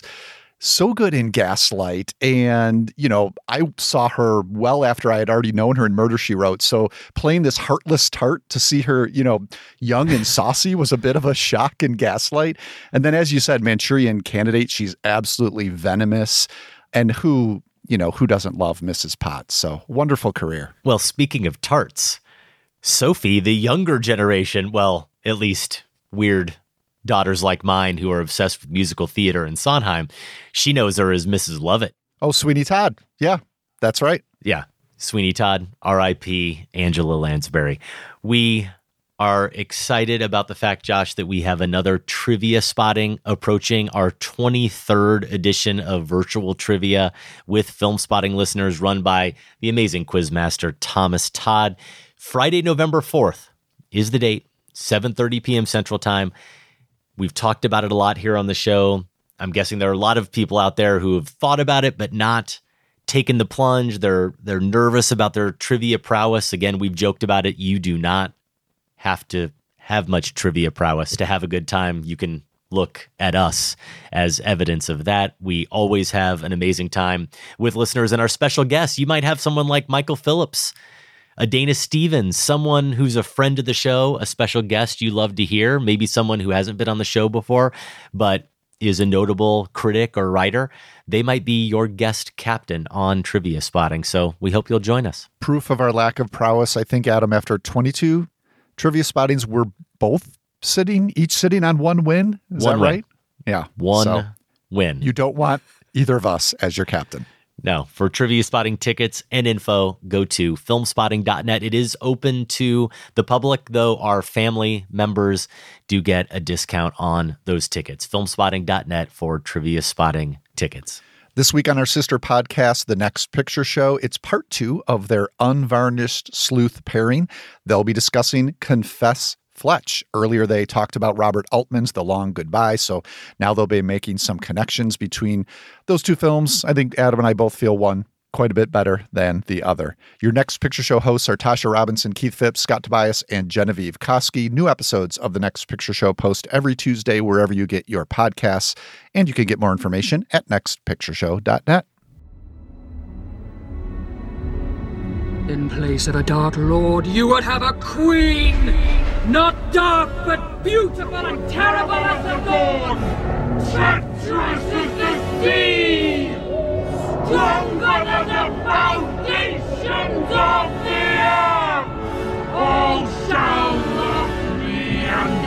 so good in Gaslight. And, you know, I saw her well after I had already known her in Murder, She Wrote. So playing this heartless tart to see her, you know, young and saucy was a bit of a shock in Gaslight. And then, as you said, Manchurian Candidate, she's absolutely venomous. And who, you know, who doesn't love Missus Potts? So wonderful career. Well, speaking of tarts, Sophie, the younger generation, well, at least weird daughters like mine who are obsessed with musical theater and Sondheim, she knows her as Missus Lovett. Oh, Sweeney Todd. Yeah, that's right. Yeah. Sweeney Todd, R I P Angela Lansbury. We are excited about the fact, Josh, that we have another trivia spotting approaching our twenty-third edition of virtual trivia with Film Spotting listeners run by the amazing quizmaster Thomas Todd. Friday, November fourth is the date, seven thirty p.m. Central Time. We've talked about it a lot here on the show. I'm guessing there are a lot of people out there who have thought about it, but not taken the plunge. They're they're nervous about their trivia prowess. Again, we've joked about it. You do not have to have much trivia prowess to have a good time. You can look at us as evidence of that. We always have an amazing time with listeners and our special guests. You might have someone like Michael Phillips, a Dana Stevens, someone who's a friend of the show, a special guest you love to hear, maybe someone who hasn't been on the show before, but is a notable critic or writer. They might be your guest captain on Trivia Spotting. So we hope you'll join us. Proof of our lack of prowess, I think, Adam, after twenty-two Trivia Spottings, we're both sitting, each sitting on one win. Is one that win. right? Yeah. One So win. you don't want either of us as your captain. No, for Trivia Spotting tickets and info, go to film spotting dot net. It is open to the public, though our family members do get a discount on those tickets. film spotting dot net for Trivia Spotting tickets. This week on our sister podcast, The Next Picture Show, it's part two of their unvarnished sleuth pairing. They'll be discussing Confess Fletch. Earlier, they talked about Robert Altman's The Long Goodbye, so now they'll be making some connections between those two films. I think Adam and I both feel one quite a bit better than the other. Your Next Picture Show hosts are Tasha Robinson, Keith Phipps, Scott Tobias, and Genevieve Koski. New episodes of The Next Picture Show post every Tuesday wherever you get your podcasts, and you can get more information at next picture show dot net. In place of a Dark Lord, you would have a queen! Not dark, but beautiful and terrible as the dawn! Treacherous as the sea! Stronger than the foundations of the earth! All shall love me and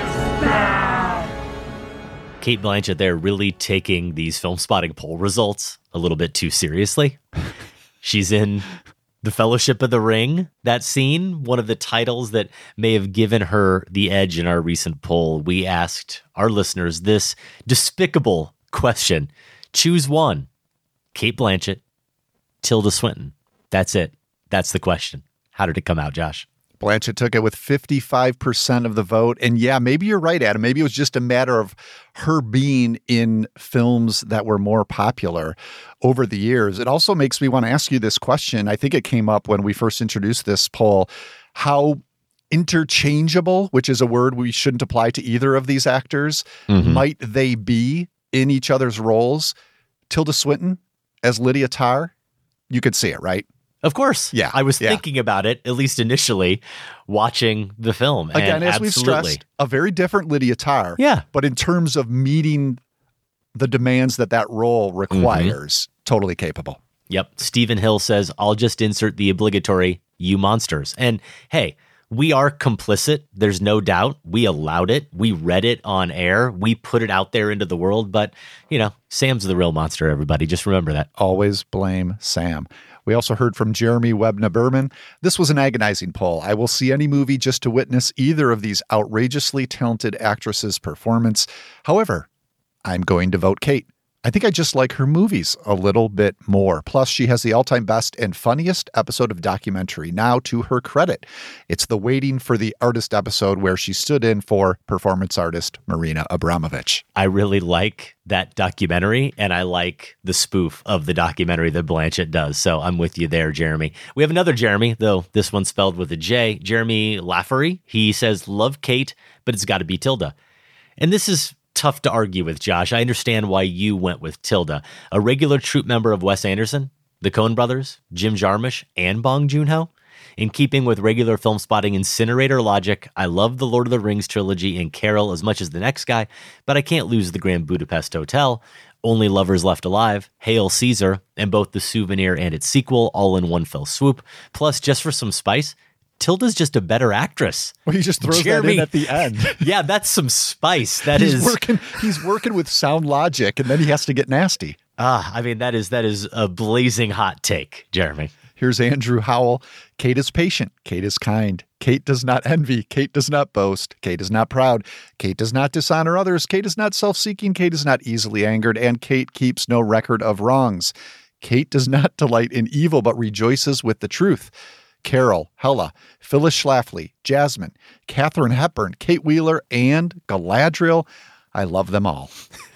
despair! Cate Blanchett there really taking these Film Spotting poll results a little bit too seriously. She's in The Fellowship of the Ring, that scene, one of the titles that may have given her the edge in our recent poll. We asked our listeners this despicable question. Choose one. Cate Blanchett, Tilda Swinton. That's it. That's the question. How did it come out, Josh? Blanchett took it with fifty-five percent of the vote. And yeah, maybe you're right, Adam. Maybe it was just a matter of her being in films that were more popular over the years. It also makes me want to ask you this question. I think it came up when we first introduced this poll. How interchangeable, which is a word we shouldn't apply to either of these actors, mm-hmm. might they be in each other's roles? Tilda Swinton as Lydia Tarr, you could see it, right? Of course. Yeah. I was yeah. thinking about it, at least initially, watching the film. Again, and as absolutely. we've stressed, a very different Lydia Tarr. Yeah. But in terms of meeting the demands that that role requires, mm-hmm. totally capable. Yep. Stephen Hill says, I'll just insert the obligatory, you monsters. And hey, we are complicit. There's no doubt. We allowed it. We read it on air. We put it out there into the world. But, you know, Sam's the real monster, everybody. Just remember that. Always blame Sam. We also heard from Jeremy Webner-Berman. This was an agonizing poll. I will see any movie just to witness either of these outrageously talented actresses' performance. However, I'm going to vote Cate. I think I just like her movies a little bit more. Plus, she has the all-time best and funniest episode of Documentary Now to her credit. It's the Waiting for the Artist episode where she stood in for performance artist Marina Abramovich. I really like that documentary, and I like the spoof of the documentary that Blanchett does. So I'm with you there, Jeremy. We have another Jeremy, though this one's spelled with a J. Jeremy Laffery. He says, love Cate, but it's got to be Tilda. And this is tough to argue with, Josh. I understand why you went with Tilda. A regular troupe member of Wes Anderson, the Coen brothers, Jim Jarmusch, and Bong Joon-ho. In keeping with regular Film Spotting incinerator logic, I love the Lord of the Rings trilogy and Carol as much as the next guy, but I can't lose the Grand Budapest Hotel, Only Lovers Left Alive, Hail Caesar, and both The Souvenir and its sequel all in one fell swoop. Plus, just for some spice, Tilda's just a better actress. Well, he just throws Jeremy, that in at the end. Yeah, that's some spice. That he's is working. He's working with sound logic, and then he has to get nasty. Ah, I mean that is that is a blazing hot take, Jeremy. Here's Andrew Howell. Cate is patient. Cate is kind. Cate does not envy. Cate does not boast. Cate is not proud. Cate does not dishonor others. Cate is not self-seeking. Cate is not easily angered. And Cate keeps no record of wrongs. Cate does not delight in evil, but rejoices with the truth. Carol, Hella, Phyllis Schlafly, Jasmine, Katharine Hepburn, Kate Wheeler, and Galadriel. I love them all.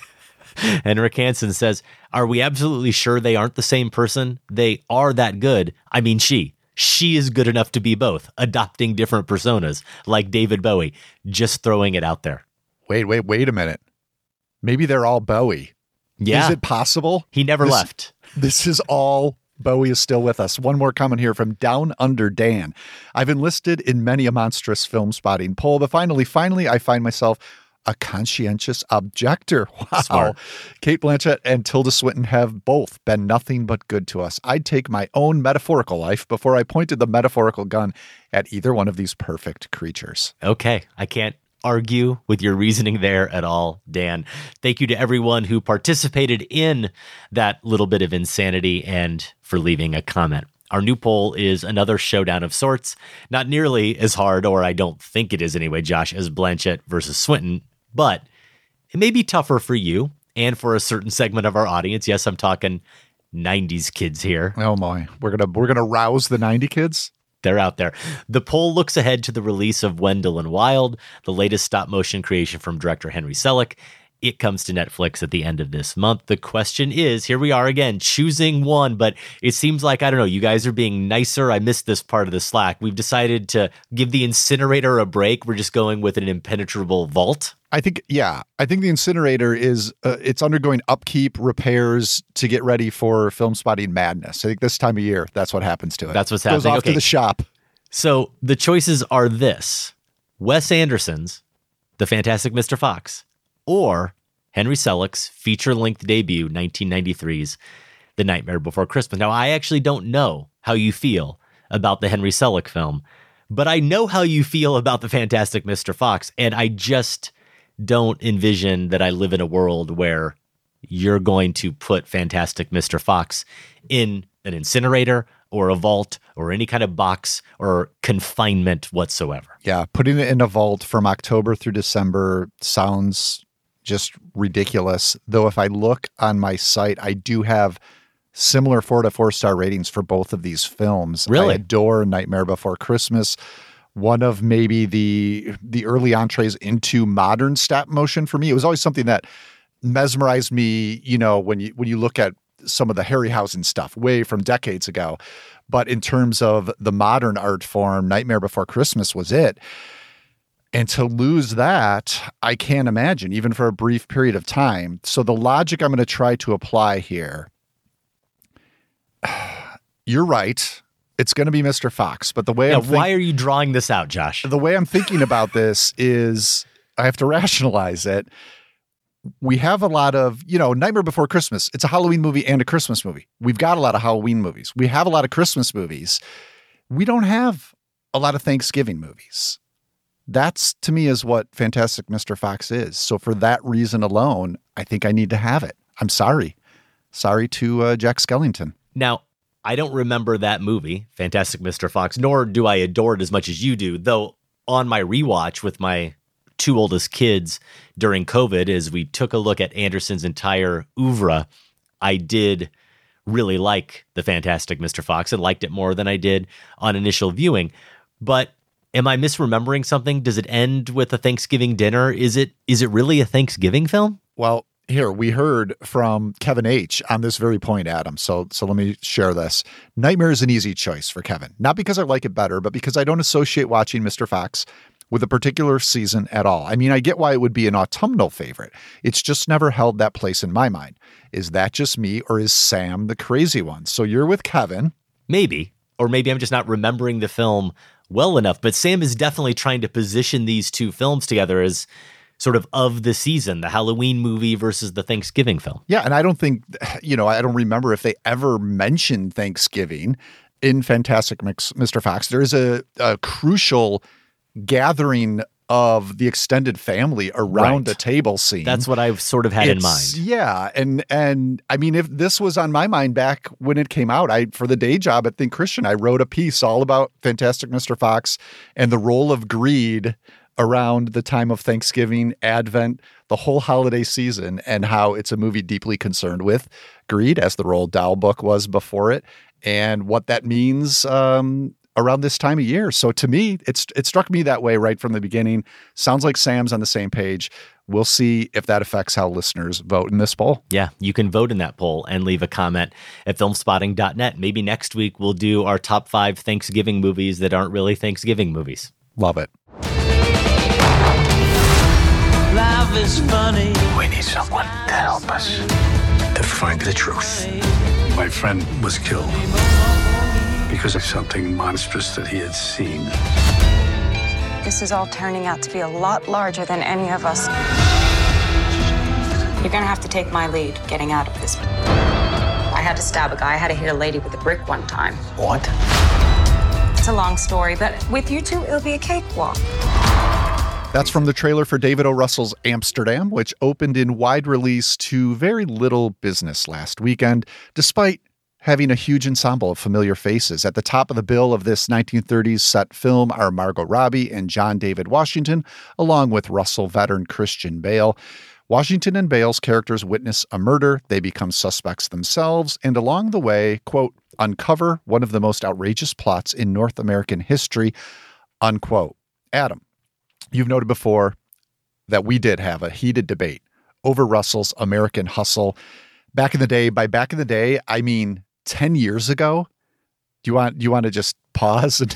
Henrik Hansen says, are we absolutely sure they aren't the same person? They are that good. I mean, she. She is good enough to be both, adopting different personas, like David Bowie, just throwing it out there. Wait, wait, wait a minute. Maybe they're all Bowie. Yeah. Is it possible? He never this, left. This is all Bowie is still with us. One more comment here from Down Under Dan. I've enlisted in many a monstrous Film Spotting poll, but finally, finally, I find myself a conscientious objector. Wow. Smart. Cate Blanchett and Tilda Swinton have both been nothing but good to us. I'd take my own metaphorical life before I pointed the metaphorical gun at either one of these perfect creatures. Okay. I can't argue with your reasoning there at all, Dan. Thank you to everyone who participated in that little bit of insanity and for leaving a comment. Our new poll is another showdown of sorts. Not nearly as hard, or I don't think it is anyway, Josh, as Blanchett versus Swinton, but it may be tougher for you and for a certain segment of our audience. Yes, I'm talking nineties kids here. Oh my, we're gonna we're gonna rouse the ninety kids. They're out there. The poll looks ahead to the release of Wendell and Wild, the latest stop-motion creation from director Henry Selick. It comes to Netflix at the end of this month. The question is, here we are again, choosing one, but it seems like, I don't know, you guys are being nicer. I missed this part of the Slack. We've decided to give the incinerator a break. We're just going with an impenetrable vault. I think, yeah, I think the incinerator is, uh, it's undergoing upkeep, repairs to get ready for Film Spotting Madness. I think this time of year, that's what happens to it. That's what's happening. Goes off okay. to the shop. So the choices are this: Wes Anderson's The Fantastic Mister Fox, or Henry Selick's feature-length debut, nineteen ninety-three's The Nightmare Before Christmas. Now, I actually don't know how you feel about the Henry Selick film, but I know how you feel about The Fantastic Mister Fox, and I just don't envision that I live in a world where you're going to put Fantastic Mister Fox in an incinerator or a vault or any kind of box or confinement whatsoever. Yeah, putting it in a vault from October through December sounds just ridiculous. Though if I look on my site, I do have similar four to four star ratings for both of these films. Really? I adore Nightmare Before Christmas. One of maybe the the early entrees into modern stop motion for me. It was always something that mesmerized me, you know, when you when you look at some of the Harryhausen stuff way from decades ago. But in terms of the modern art form, Nightmare Before Christmas was it. And to lose that, I can't imagine, even for a brief period of time. So the logic I'm going to try to apply here, you're right. It's going to be Mister Fox. But the way now, I'm think- why are you drawing this out, Josh? The way I'm thinking about this is I have to rationalize it. We have a lot of, you know, Nightmare Before Christmas. It's a Halloween movie and a Christmas movie. We've got a lot of Halloween movies. We have a lot of Christmas movies. We don't have a lot of Thanksgiving movies. That's, to me, is what Fantastic Mister Fox is. So for that reason alone, I think I need to have it. I'm sorry. Sorry to uh, Jack Skellington. Now, I don't remember that movie, Fantastic Mister Fox, nor do I adore it as much as you do, though on my rewatch with my two oldest kids during COVID, as we took a look at Anderson's entire oeuvre, I did really like The Fantastic Mister Fox and liked it more than I did on initial viewing. But am I misremembering something? Does it end with a Thanksgiving dinner? Is it is it really a Thanksgiving film? Well, here, we heard from Kevin H. on this very point, Adam. So so let me share this. Nightmare is an easy choice for Kevin. Not because I like it better, but because I don't associate watching Mister Fox with a particular season at all. I mean, I get why it would be an autumnal favorite. It's just never held that place in my mind. Is that just me, or is Sam the crazy one? So you're with Kevin. Maybe. Or maybe I'm just not remembering the film well enough. But Sam is definitely trying to position these two films together as sort of of the season, the Halloween movie versus the Thanksgiving film. Yeah, and I don't think, you know, I don't remember if they ever mentioned Thanksgiving in Fantastic Mister Fox. There is a, a crucial gathering of the extended family around Right. a table scene. That's what I've sort of had in It's- mind. Yeah, and and I mean, if this was on my mind back when it came out, I for the day job at Think Christian, I wrote a piece all about Fantastic Mister Fox and the role of greed around the time of Thanksgiving, Advent, the whole holiday season, and how it's a movie deeply concerned with greed, as the Roald Dahl book was before it, and what that means um, around this time of year. So to me, it's it struck me that way right from the beginning. Sounds like Sam's on the same page. We'll see if that affects how listeners vote in this poll. Yeah, you can vote in that poll and leave a comment at filmspotting dot net. Maybe next week we'll do our top five Thanksgiving movies that aren't really Thanksgiving movies. Love it. Life is funny. We need someone to help us to find the truth. My friend was killed because of something monstrous that he had seen. This is all turning out to be a lot larger than any of us. You're gonna have to take my lead getting out of this. I had to stab a guy. I had to hit a lady with a brick one time. What? It's a long story, but with you two, it'll be a cakewalk. That's from the trailer for David O. Russell's Amsterdam, which opened in wide release to very little business last weekend, despite having a huge ensemble of familiar faces. At the top of the bill of this nineteen thirties set film are Margot Robbie and John David Washington, along with Russell veteran Christian Bale. Washington and Bale's characters witness a murder, they become suspects themselves, and along the way, quote, uncover one of the most outrageous plots in North American history, unquote. Adam, you've noted before that we did have a heated debate over Russell's American Hustle. Back in the day, by back in the day, I mean ten years ago. Do you want, do you want to just pause and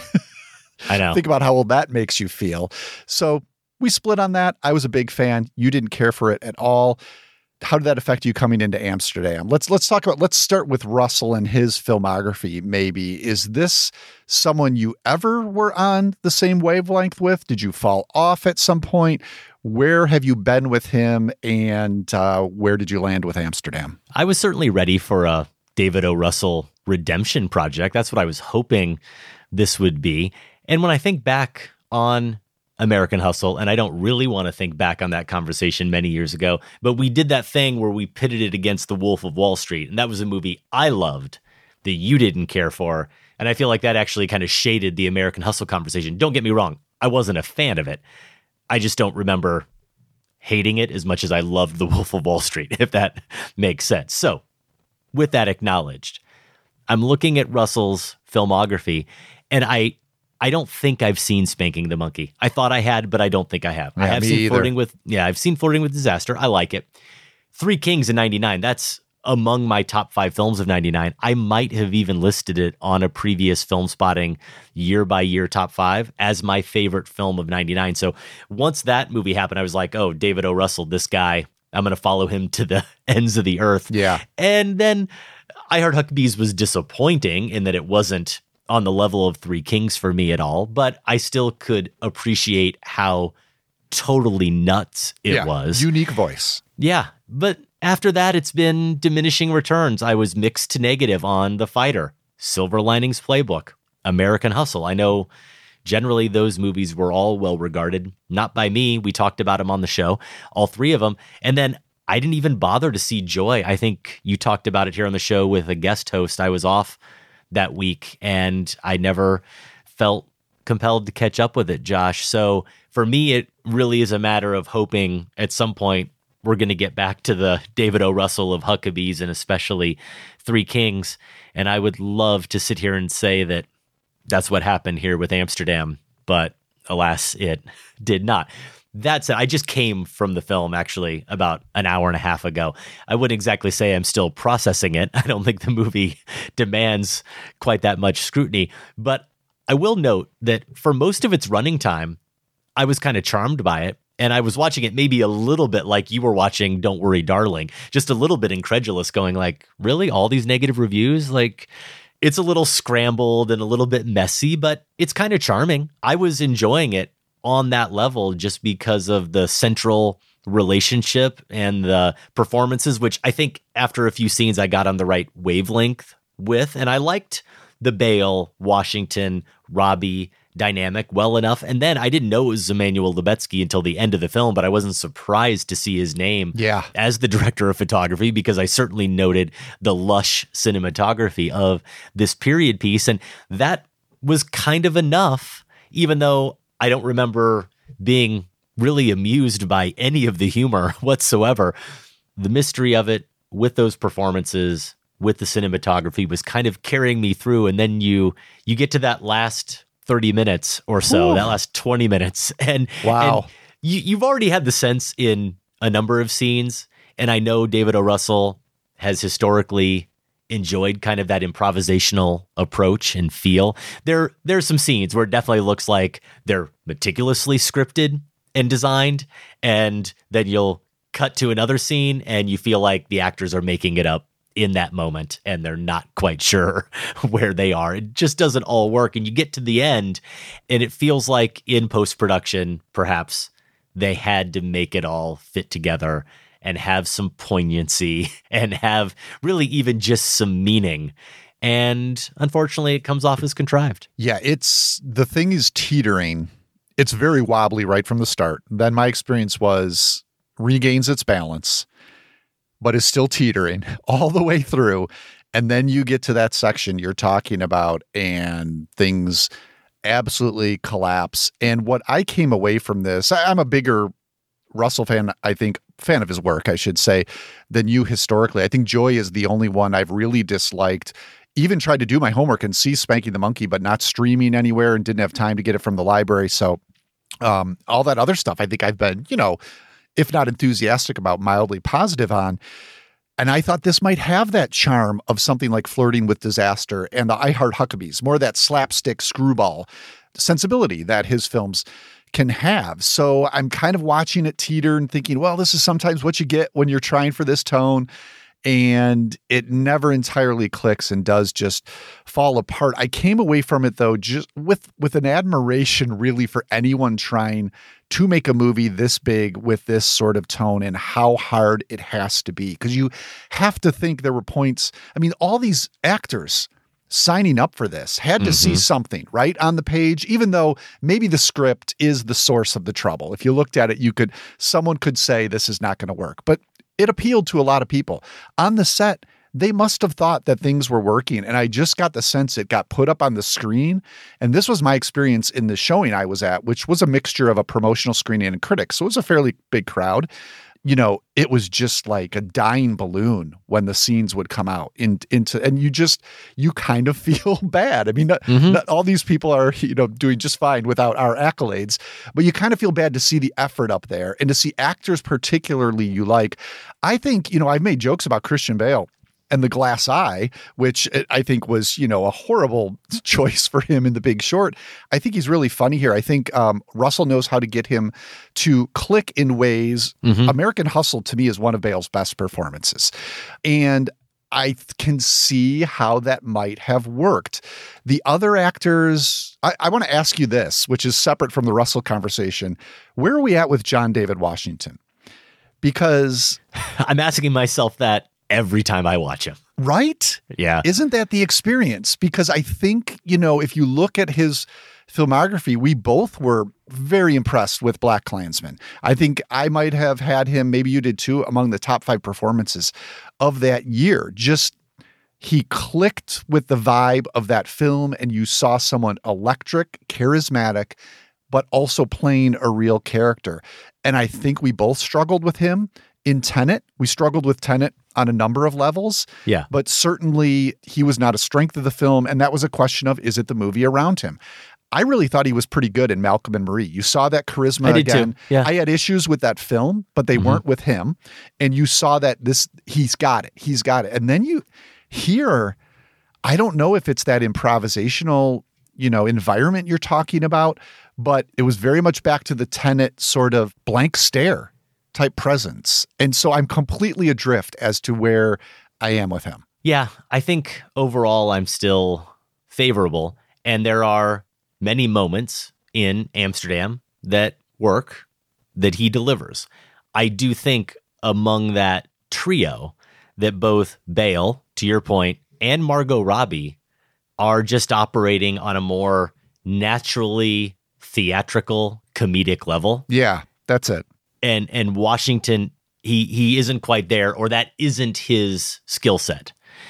I know. think about how old that makes you feel? So we split on that. I was a big fan. You didn't care for it at all. How did that affect you coming into Amsterdam? Let's let's talk about, let's start with Russell and his filmography, maybe. Is this someone you ever were on the same wavelength with? Did you fall off at some point? Where have you been with him, and uh, where did you land with Amsterdam? I was certainly ready for a David O. Russell redemption project. That's what I was hoping this would be. And when I think back on American Hustle, and I don't really want to think back on that conversation many years ago, but we did that thing where we pitted it against The Wolf of Wall Street, and that was a movie I loved that you didn't care for, and I feel like that actually kind of shaded the American Hustle conversation. Don't get me wrong, I wasn't a fan of it. I just don't remember hating it as much as I loved The Wolf of Wall Street, if that makes sense. So, with that acknowledged, I'm looking at Russell's filmography, and I I don't think I've seen Spanking the Monkey. I thought I had, but I don't think I have. Yeah, I have me seen either. Flirting with, yeah, I've seen Flirting with Disaster. I like it. Three Kings in ninety-nine. That's among my top five films of ninety-nine. I might have even listed it on a previous Film Spotting year by year top five as my favorite film of ninety-nine. So once that movie happened, I was like, oh, David O. Russell, this guy, I'm going to follow him to the ends of the earth. Yeah. And then I Heart Huckabees was disappointing in that it wasn't on the level of Three Kings for me at all, but I still could appreciate how totally nuts it yeah, was. Unique voice. Yeah, but after that, it's been diminishing returns. I was mixed to negative on The Fighter, Silver Linings Playbook, American Hustle. I know generally those movies were all well regarded, not by me. We talked about them on the show, all three of them. And then I didn't even bother to see Joy. I think you talked about it here on the show with a guest host. I was off that week, and I never felt compelled to catch up with it, Josh. So for me, it really is a matter of hoping at some point we're going to get back to the David O. Russell of Huckabees and especially Three Kings. And I would love to sit here and say that that's what happened here with Amsterdam, but alas, it did not. That said, I just came from the film actually about an hour and a half ago. I wouldn't exactly say I'm still processing it. I don't think the movie demands quite that much scrutiny, but I will note that for most of its running time, I was kind of charmed by it. And I was watching it maybe a little bit like you were watching Don't Worry, Darling, just a little bit incredulous, going like, really? All these negative reviews? Like, it's a little scrambled and a little bit messy, but it's kind of charming. I was enjoying it on that level just because of the central relationship and the performances, which I think after a few scenes I got on the right wavelength with. And I liked the Bale, Washington, Robbie dynamic well enough. And then I didn't know it was Emmanuel Lubezki until the end of the film, but I wasn't surprised to see his name yeah. as the director of photography, because I certainly noted the lush cinematography of this period piece. And that was kind of enough, even though I don't remember being really amused by any of the humor whatsoever. The mystery of it with those performances, with the cinematography, was kind of carrying me through. And then you you get to that last thirty minutes or so, Ooh. that last twenty minutes. And, wow. and you, you've already had the sense in a number of scenes. And I know David O. Russell has historically enjoyed kind of that improvisational approach and feel. There, there's some scenes where it definitely looks like they're meticulously scripted and designed. And then you'll cut to another scene and you feel like the actors are making it up in that moment and they're not quite sure where they are. It just doesn't all work. And you get to the end and it feels like in post-production, perhaps they had to make it all fit together and have some poignancy and have really even just some meaning. And unfortunately, it comes off as contrived. Yeah, it's the thing is teetering it's very wobbly right from the start. Then my experience was regains its balance, but is still teetering all the way through. And then you get to that section you're talking about and things absolutely collapse. And what I came away from this, I, I'm a bigger Russell fan, I think, fan of his work, I should say, than you historically. I think Joy is the only one I've really disliked. Even tried to do my homework and see Spanking the Monkey, but not streaming anywhere and didn't have time to get it from the library. So um, all that other stuff, I think I've been, you know, if not enthusiastic about, mildly positive on. And I thought this might have that charm of something like Flirting with Disaster and the I Heart Huckabees, more of that slapstick screwball sensibility that his films can have. So I'm kind of watching it teeter and thinking, well, this is sometimes what you get when you're trying for this tone. And it never entirely clicks and does just fall apart. I came away from it, though, just with, with an admiration really for anyone trying to make a movie this big with this sort of tone and how hard it has to be. Because you have to think there were points. I mean, all these actors signing up for this had to mm-hmm. see something right on the page, even though maybe the script is the source of the trouble. If you looked at it, you could, someone could say this is not going to work, but it appealed to a lot of people on the set. They must have thought that things were working. And I just got the sense it got put up on the screen. And this was my experience in the showing I was at, which was a mixture of a promotional screening and critics. So it was a fairly big crowd. You know, it was just like a dying balloon when the scenes would come out in, into, and you just, you kind of feel bad. I mean, not, mm-hmm. not all these people are, you know, doing just fine without our accolades, but you kind of feel bad to see the effort up there and to see actors particularly you like. I think, you know, I've made jokes about Christian Bale and The Glass Eye, which I think was, you know, a horrible choice for him in The Big Short. I think he's really funny here. I think um, Russell knows how to get him to click in ways. Mm-hmm. American Hustle, to me, is one of Bale's best performances. And I can see how that might have worked. The other actors, I, I want to ask you this, which is separate from the Russell conversation. Where are we at with John David Washington? Because I'm asking myself that every time I watch him. Right? Yeah. Isn't that the experience? Because I think, you know, if you look at his filmography, we both were very impressed with BlacKkKlansman. I think I might have had him, maybe you did too, among the top five performances of that year. Just he clicked with the vibe of that film, and you saw someone electric, charismatic, but also playing a real character. And I think we both struggled with him in Tenet. We struggled with Tenet on a number of levels. Yeah. But certainly he was not a strength of the film. And that was a question of, is it the movie around him? I really thought he was pretty good in Malcolm and Marie. You saw that charisma I did again. Too. Yeah. I had issues with that film, but they mm-hmm. weren't with him. And you saw that this, he's got it. He's got it. And then you hear, I don't know if it's that improvisational, you know, environment you're talking about, but it was very much back to the Tenet sort of blank stare type presence. And so I'm completely adrift as to where I am with him. Yeah, I think overall I'm still favorable. And there are many moments in Amsterdam that work, that he delivers. I do think among that trio that both Bale, to your point, and Margot Robbie are just operating on a more naturally theatrical, comedic level. Yeah, that's it. And and Washington, he he isn't quite there, or that isn't his skill set.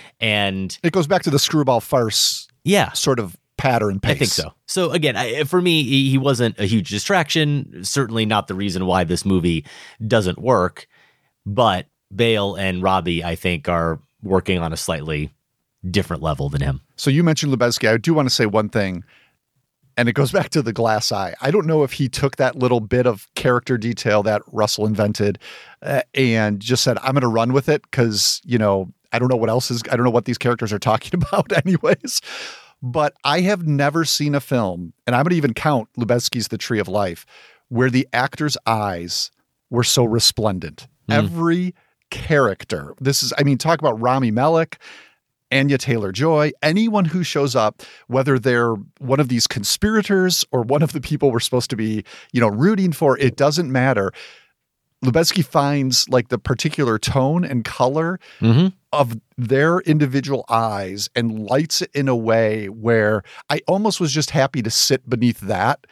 And it goes back to the screwball farce yeah. sort of pattern pace. I think so. So again, I, for me, he, he wasn't a huge distraction, certainly not the reason why this movie doesn't work. But Bale and Robbie, I think, are working on a slightly different level than him. So you mentioned Lubezki. I do want to say one thing. And it goes back to The Glass Eye. I don't know if he took that little bit of character detail that Russell invented uh, and just said, I'm going to run with it because, you know, I don't know what else is, I don't know what these characters are talking about anyways. But I have never seen a film, and I'm going to even count Lubezki's The Tree of Life, where the actor's eyes were so resplendent. Mm. Every character. This is, I mean, talk about Rami Malek, Anya Taylor-Joy, anyone who shows up, whether they're one of these conspirators or one of the people we're supposed to be, you know, rooting for, it doesn't matter. Lubezki finds like the particular tone and color mm-hmm. of their individual eyes and lights it in a way where I almost was just happy to sit beneath that,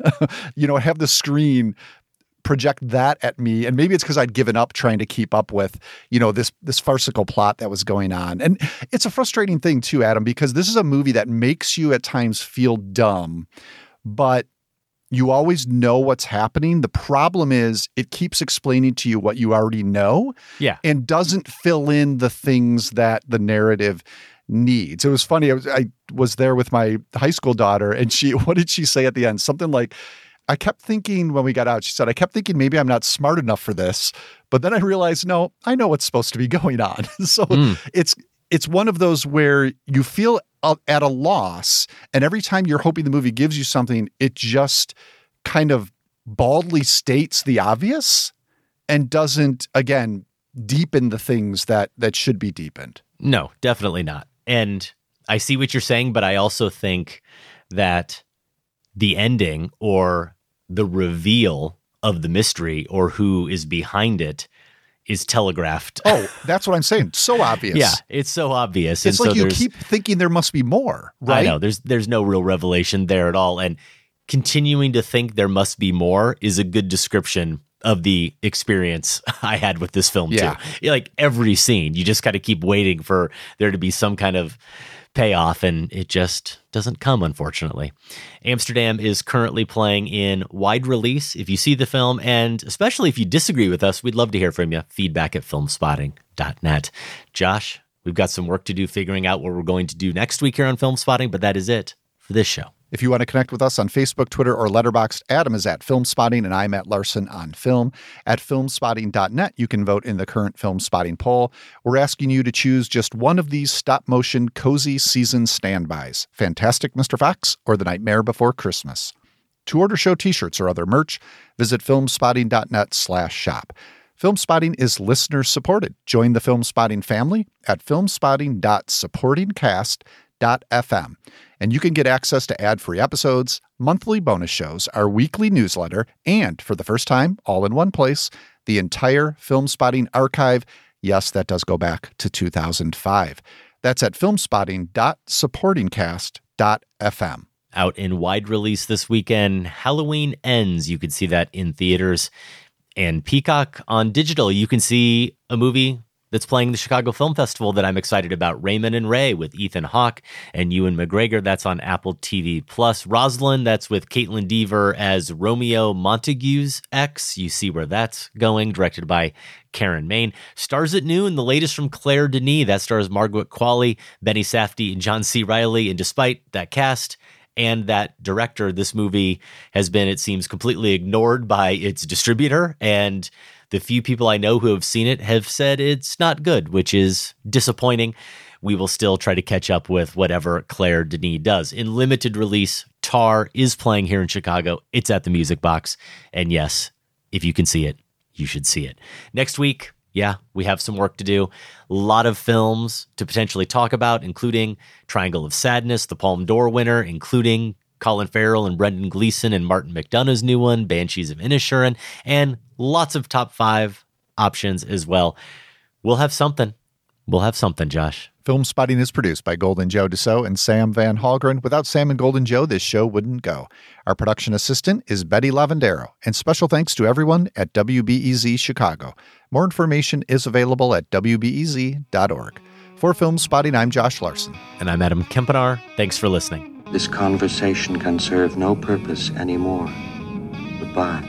you know, have the screen project that at me. And maybe it's because I'd given up trying to keep up with, you know, this, this farcical plot that was going on. And it's a frustrating thing too, Adam, because this is a movie that makes you at times feel dumb, but you always know what's happening. The problem is it keeps explaining to you what you already know, yeah, and doesn't fill in the things that the narrative needs. It was funny. I was, I was there with my high school daughter, and she, what did she say at the end? Something like, I kept thinking when we got out, she said, I kept thinking maybe I'm not smart enough for this, but then I realized, no, I know what's supposed to be going on. So mm. it's, it's one of those where you feel at a loss, and every time you're hoping the movie gives you something, it just kind of baldly states the obvious and doesn't, again, deepen the things that that should be deepened. No, definitely not. And I see what you're saying, but I also think that the ending or the reveal of the mystery or who is behind it is telegraphed. Oh, that's what I'm saying. So obvious. Yeah, it's so obvious. It's and like so you keep thinking there must be more, right? I know. There's there's no real revelation there at all. And continuing to think there must be more is a good description of the experience I had with this film, yeah. too. Like every scene, you just got to keep waiting for there to be some kind of payoff, and it just doesn't come, unfortunately. Amsterdam is currently playing in wide release. If you see the film, and especially if you disagree with us, we'd love to hear from you. Feedback at filmspotting dot net. Josh, we've got some work to do figuring out what we're going to do next week here on Film Spotting, but that is it for this show. If you want to connect with us on Facebook, Twitter, or Letterboxd, Adam is at Filmspotting and I'm at Larson on Film. At filmspotting dot net, you can vote in the current Film Spotting poll. We're asking you to choose just one of these stop-motion cozy season standbys, Fantastic Mister Fox or The Nightmare Before Christmas. To order show t-shirts or other merch, visit filmspotting dot net slash shop. Filmspotting is listener-supported. Join the Filmspotting family at filmspotting dot supporting cast dot f m. And you can get access to ad-free episodes, monthly bonus shows, our weekly newsletter, and for the first time, all in one place, the entire Filmspotting archive. Yes, that does go back to two thousand five. That's at filmspotting dot supporting cast dot f m. Out in wide release this weekend, Halloween Ends. You can see that in theaters. And Peacock on digital, you can see a movie that's playing the Chicago Film Festival that I'm excited about, Raymond and Ray with Ethan Hawke and Ewan McGregor. That's on Apple T V Plus. Rosalind, that's with Caitlin Dever as Romeo Montague's ex. You see where that's going, directed by Karen Main. Stars at Noon, the latest from Claire Denis. That stars Margaret Qualley, Benny Safdie, and John C. Reilly. And despite that cast and that director, this movie has been, it seems, completely ignored by its distributor. And the few people I know who have seen it have said it's not good, which is disappointing. We will still try to catch up with whatever Claire Denis does. In limited release, Tar is playing here in Chicago. It's at the Music Box. And yes, if you can see it, you should see it. Next week, yeah, we have some work to do. A lot of films to potentially talk about, including Triangle of Sadness, the Palme d'Or winner, including Colin Farrell and Brendan Gleeson and Martin McDonagh's new one, Banshees of Inisherin, and lots of top five options as well. We'll have something. We'll have something, Josh. Film Spotting is produced by Golden Joe Dassault and Sam Van Hallgren. Without Sam and Golden Joe, this show wouldn't go. Our production assistant is Betty Lavandero. And special thanks to everyone at W B E Z Chicago. More information is available at w b e z dot org. For Film Spotting, I'm Josh Larson. And I'm Adam Kempenar. Thanks for listening. This conversation can serve no purpose anymore. Goodbye.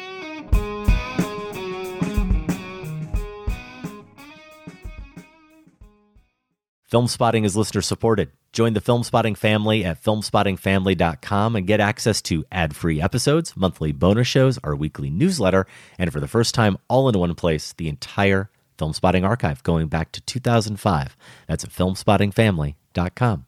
Film Spotting is listener supported. Join the Film Spotting family at film spotting family dot com and get access to ad-free episodes, monthly bonus shows, our weekly newsletter, and for the first time, all in one place, the entire Film Spotting archive going back to two thousand five. That's at film spotting family dot com.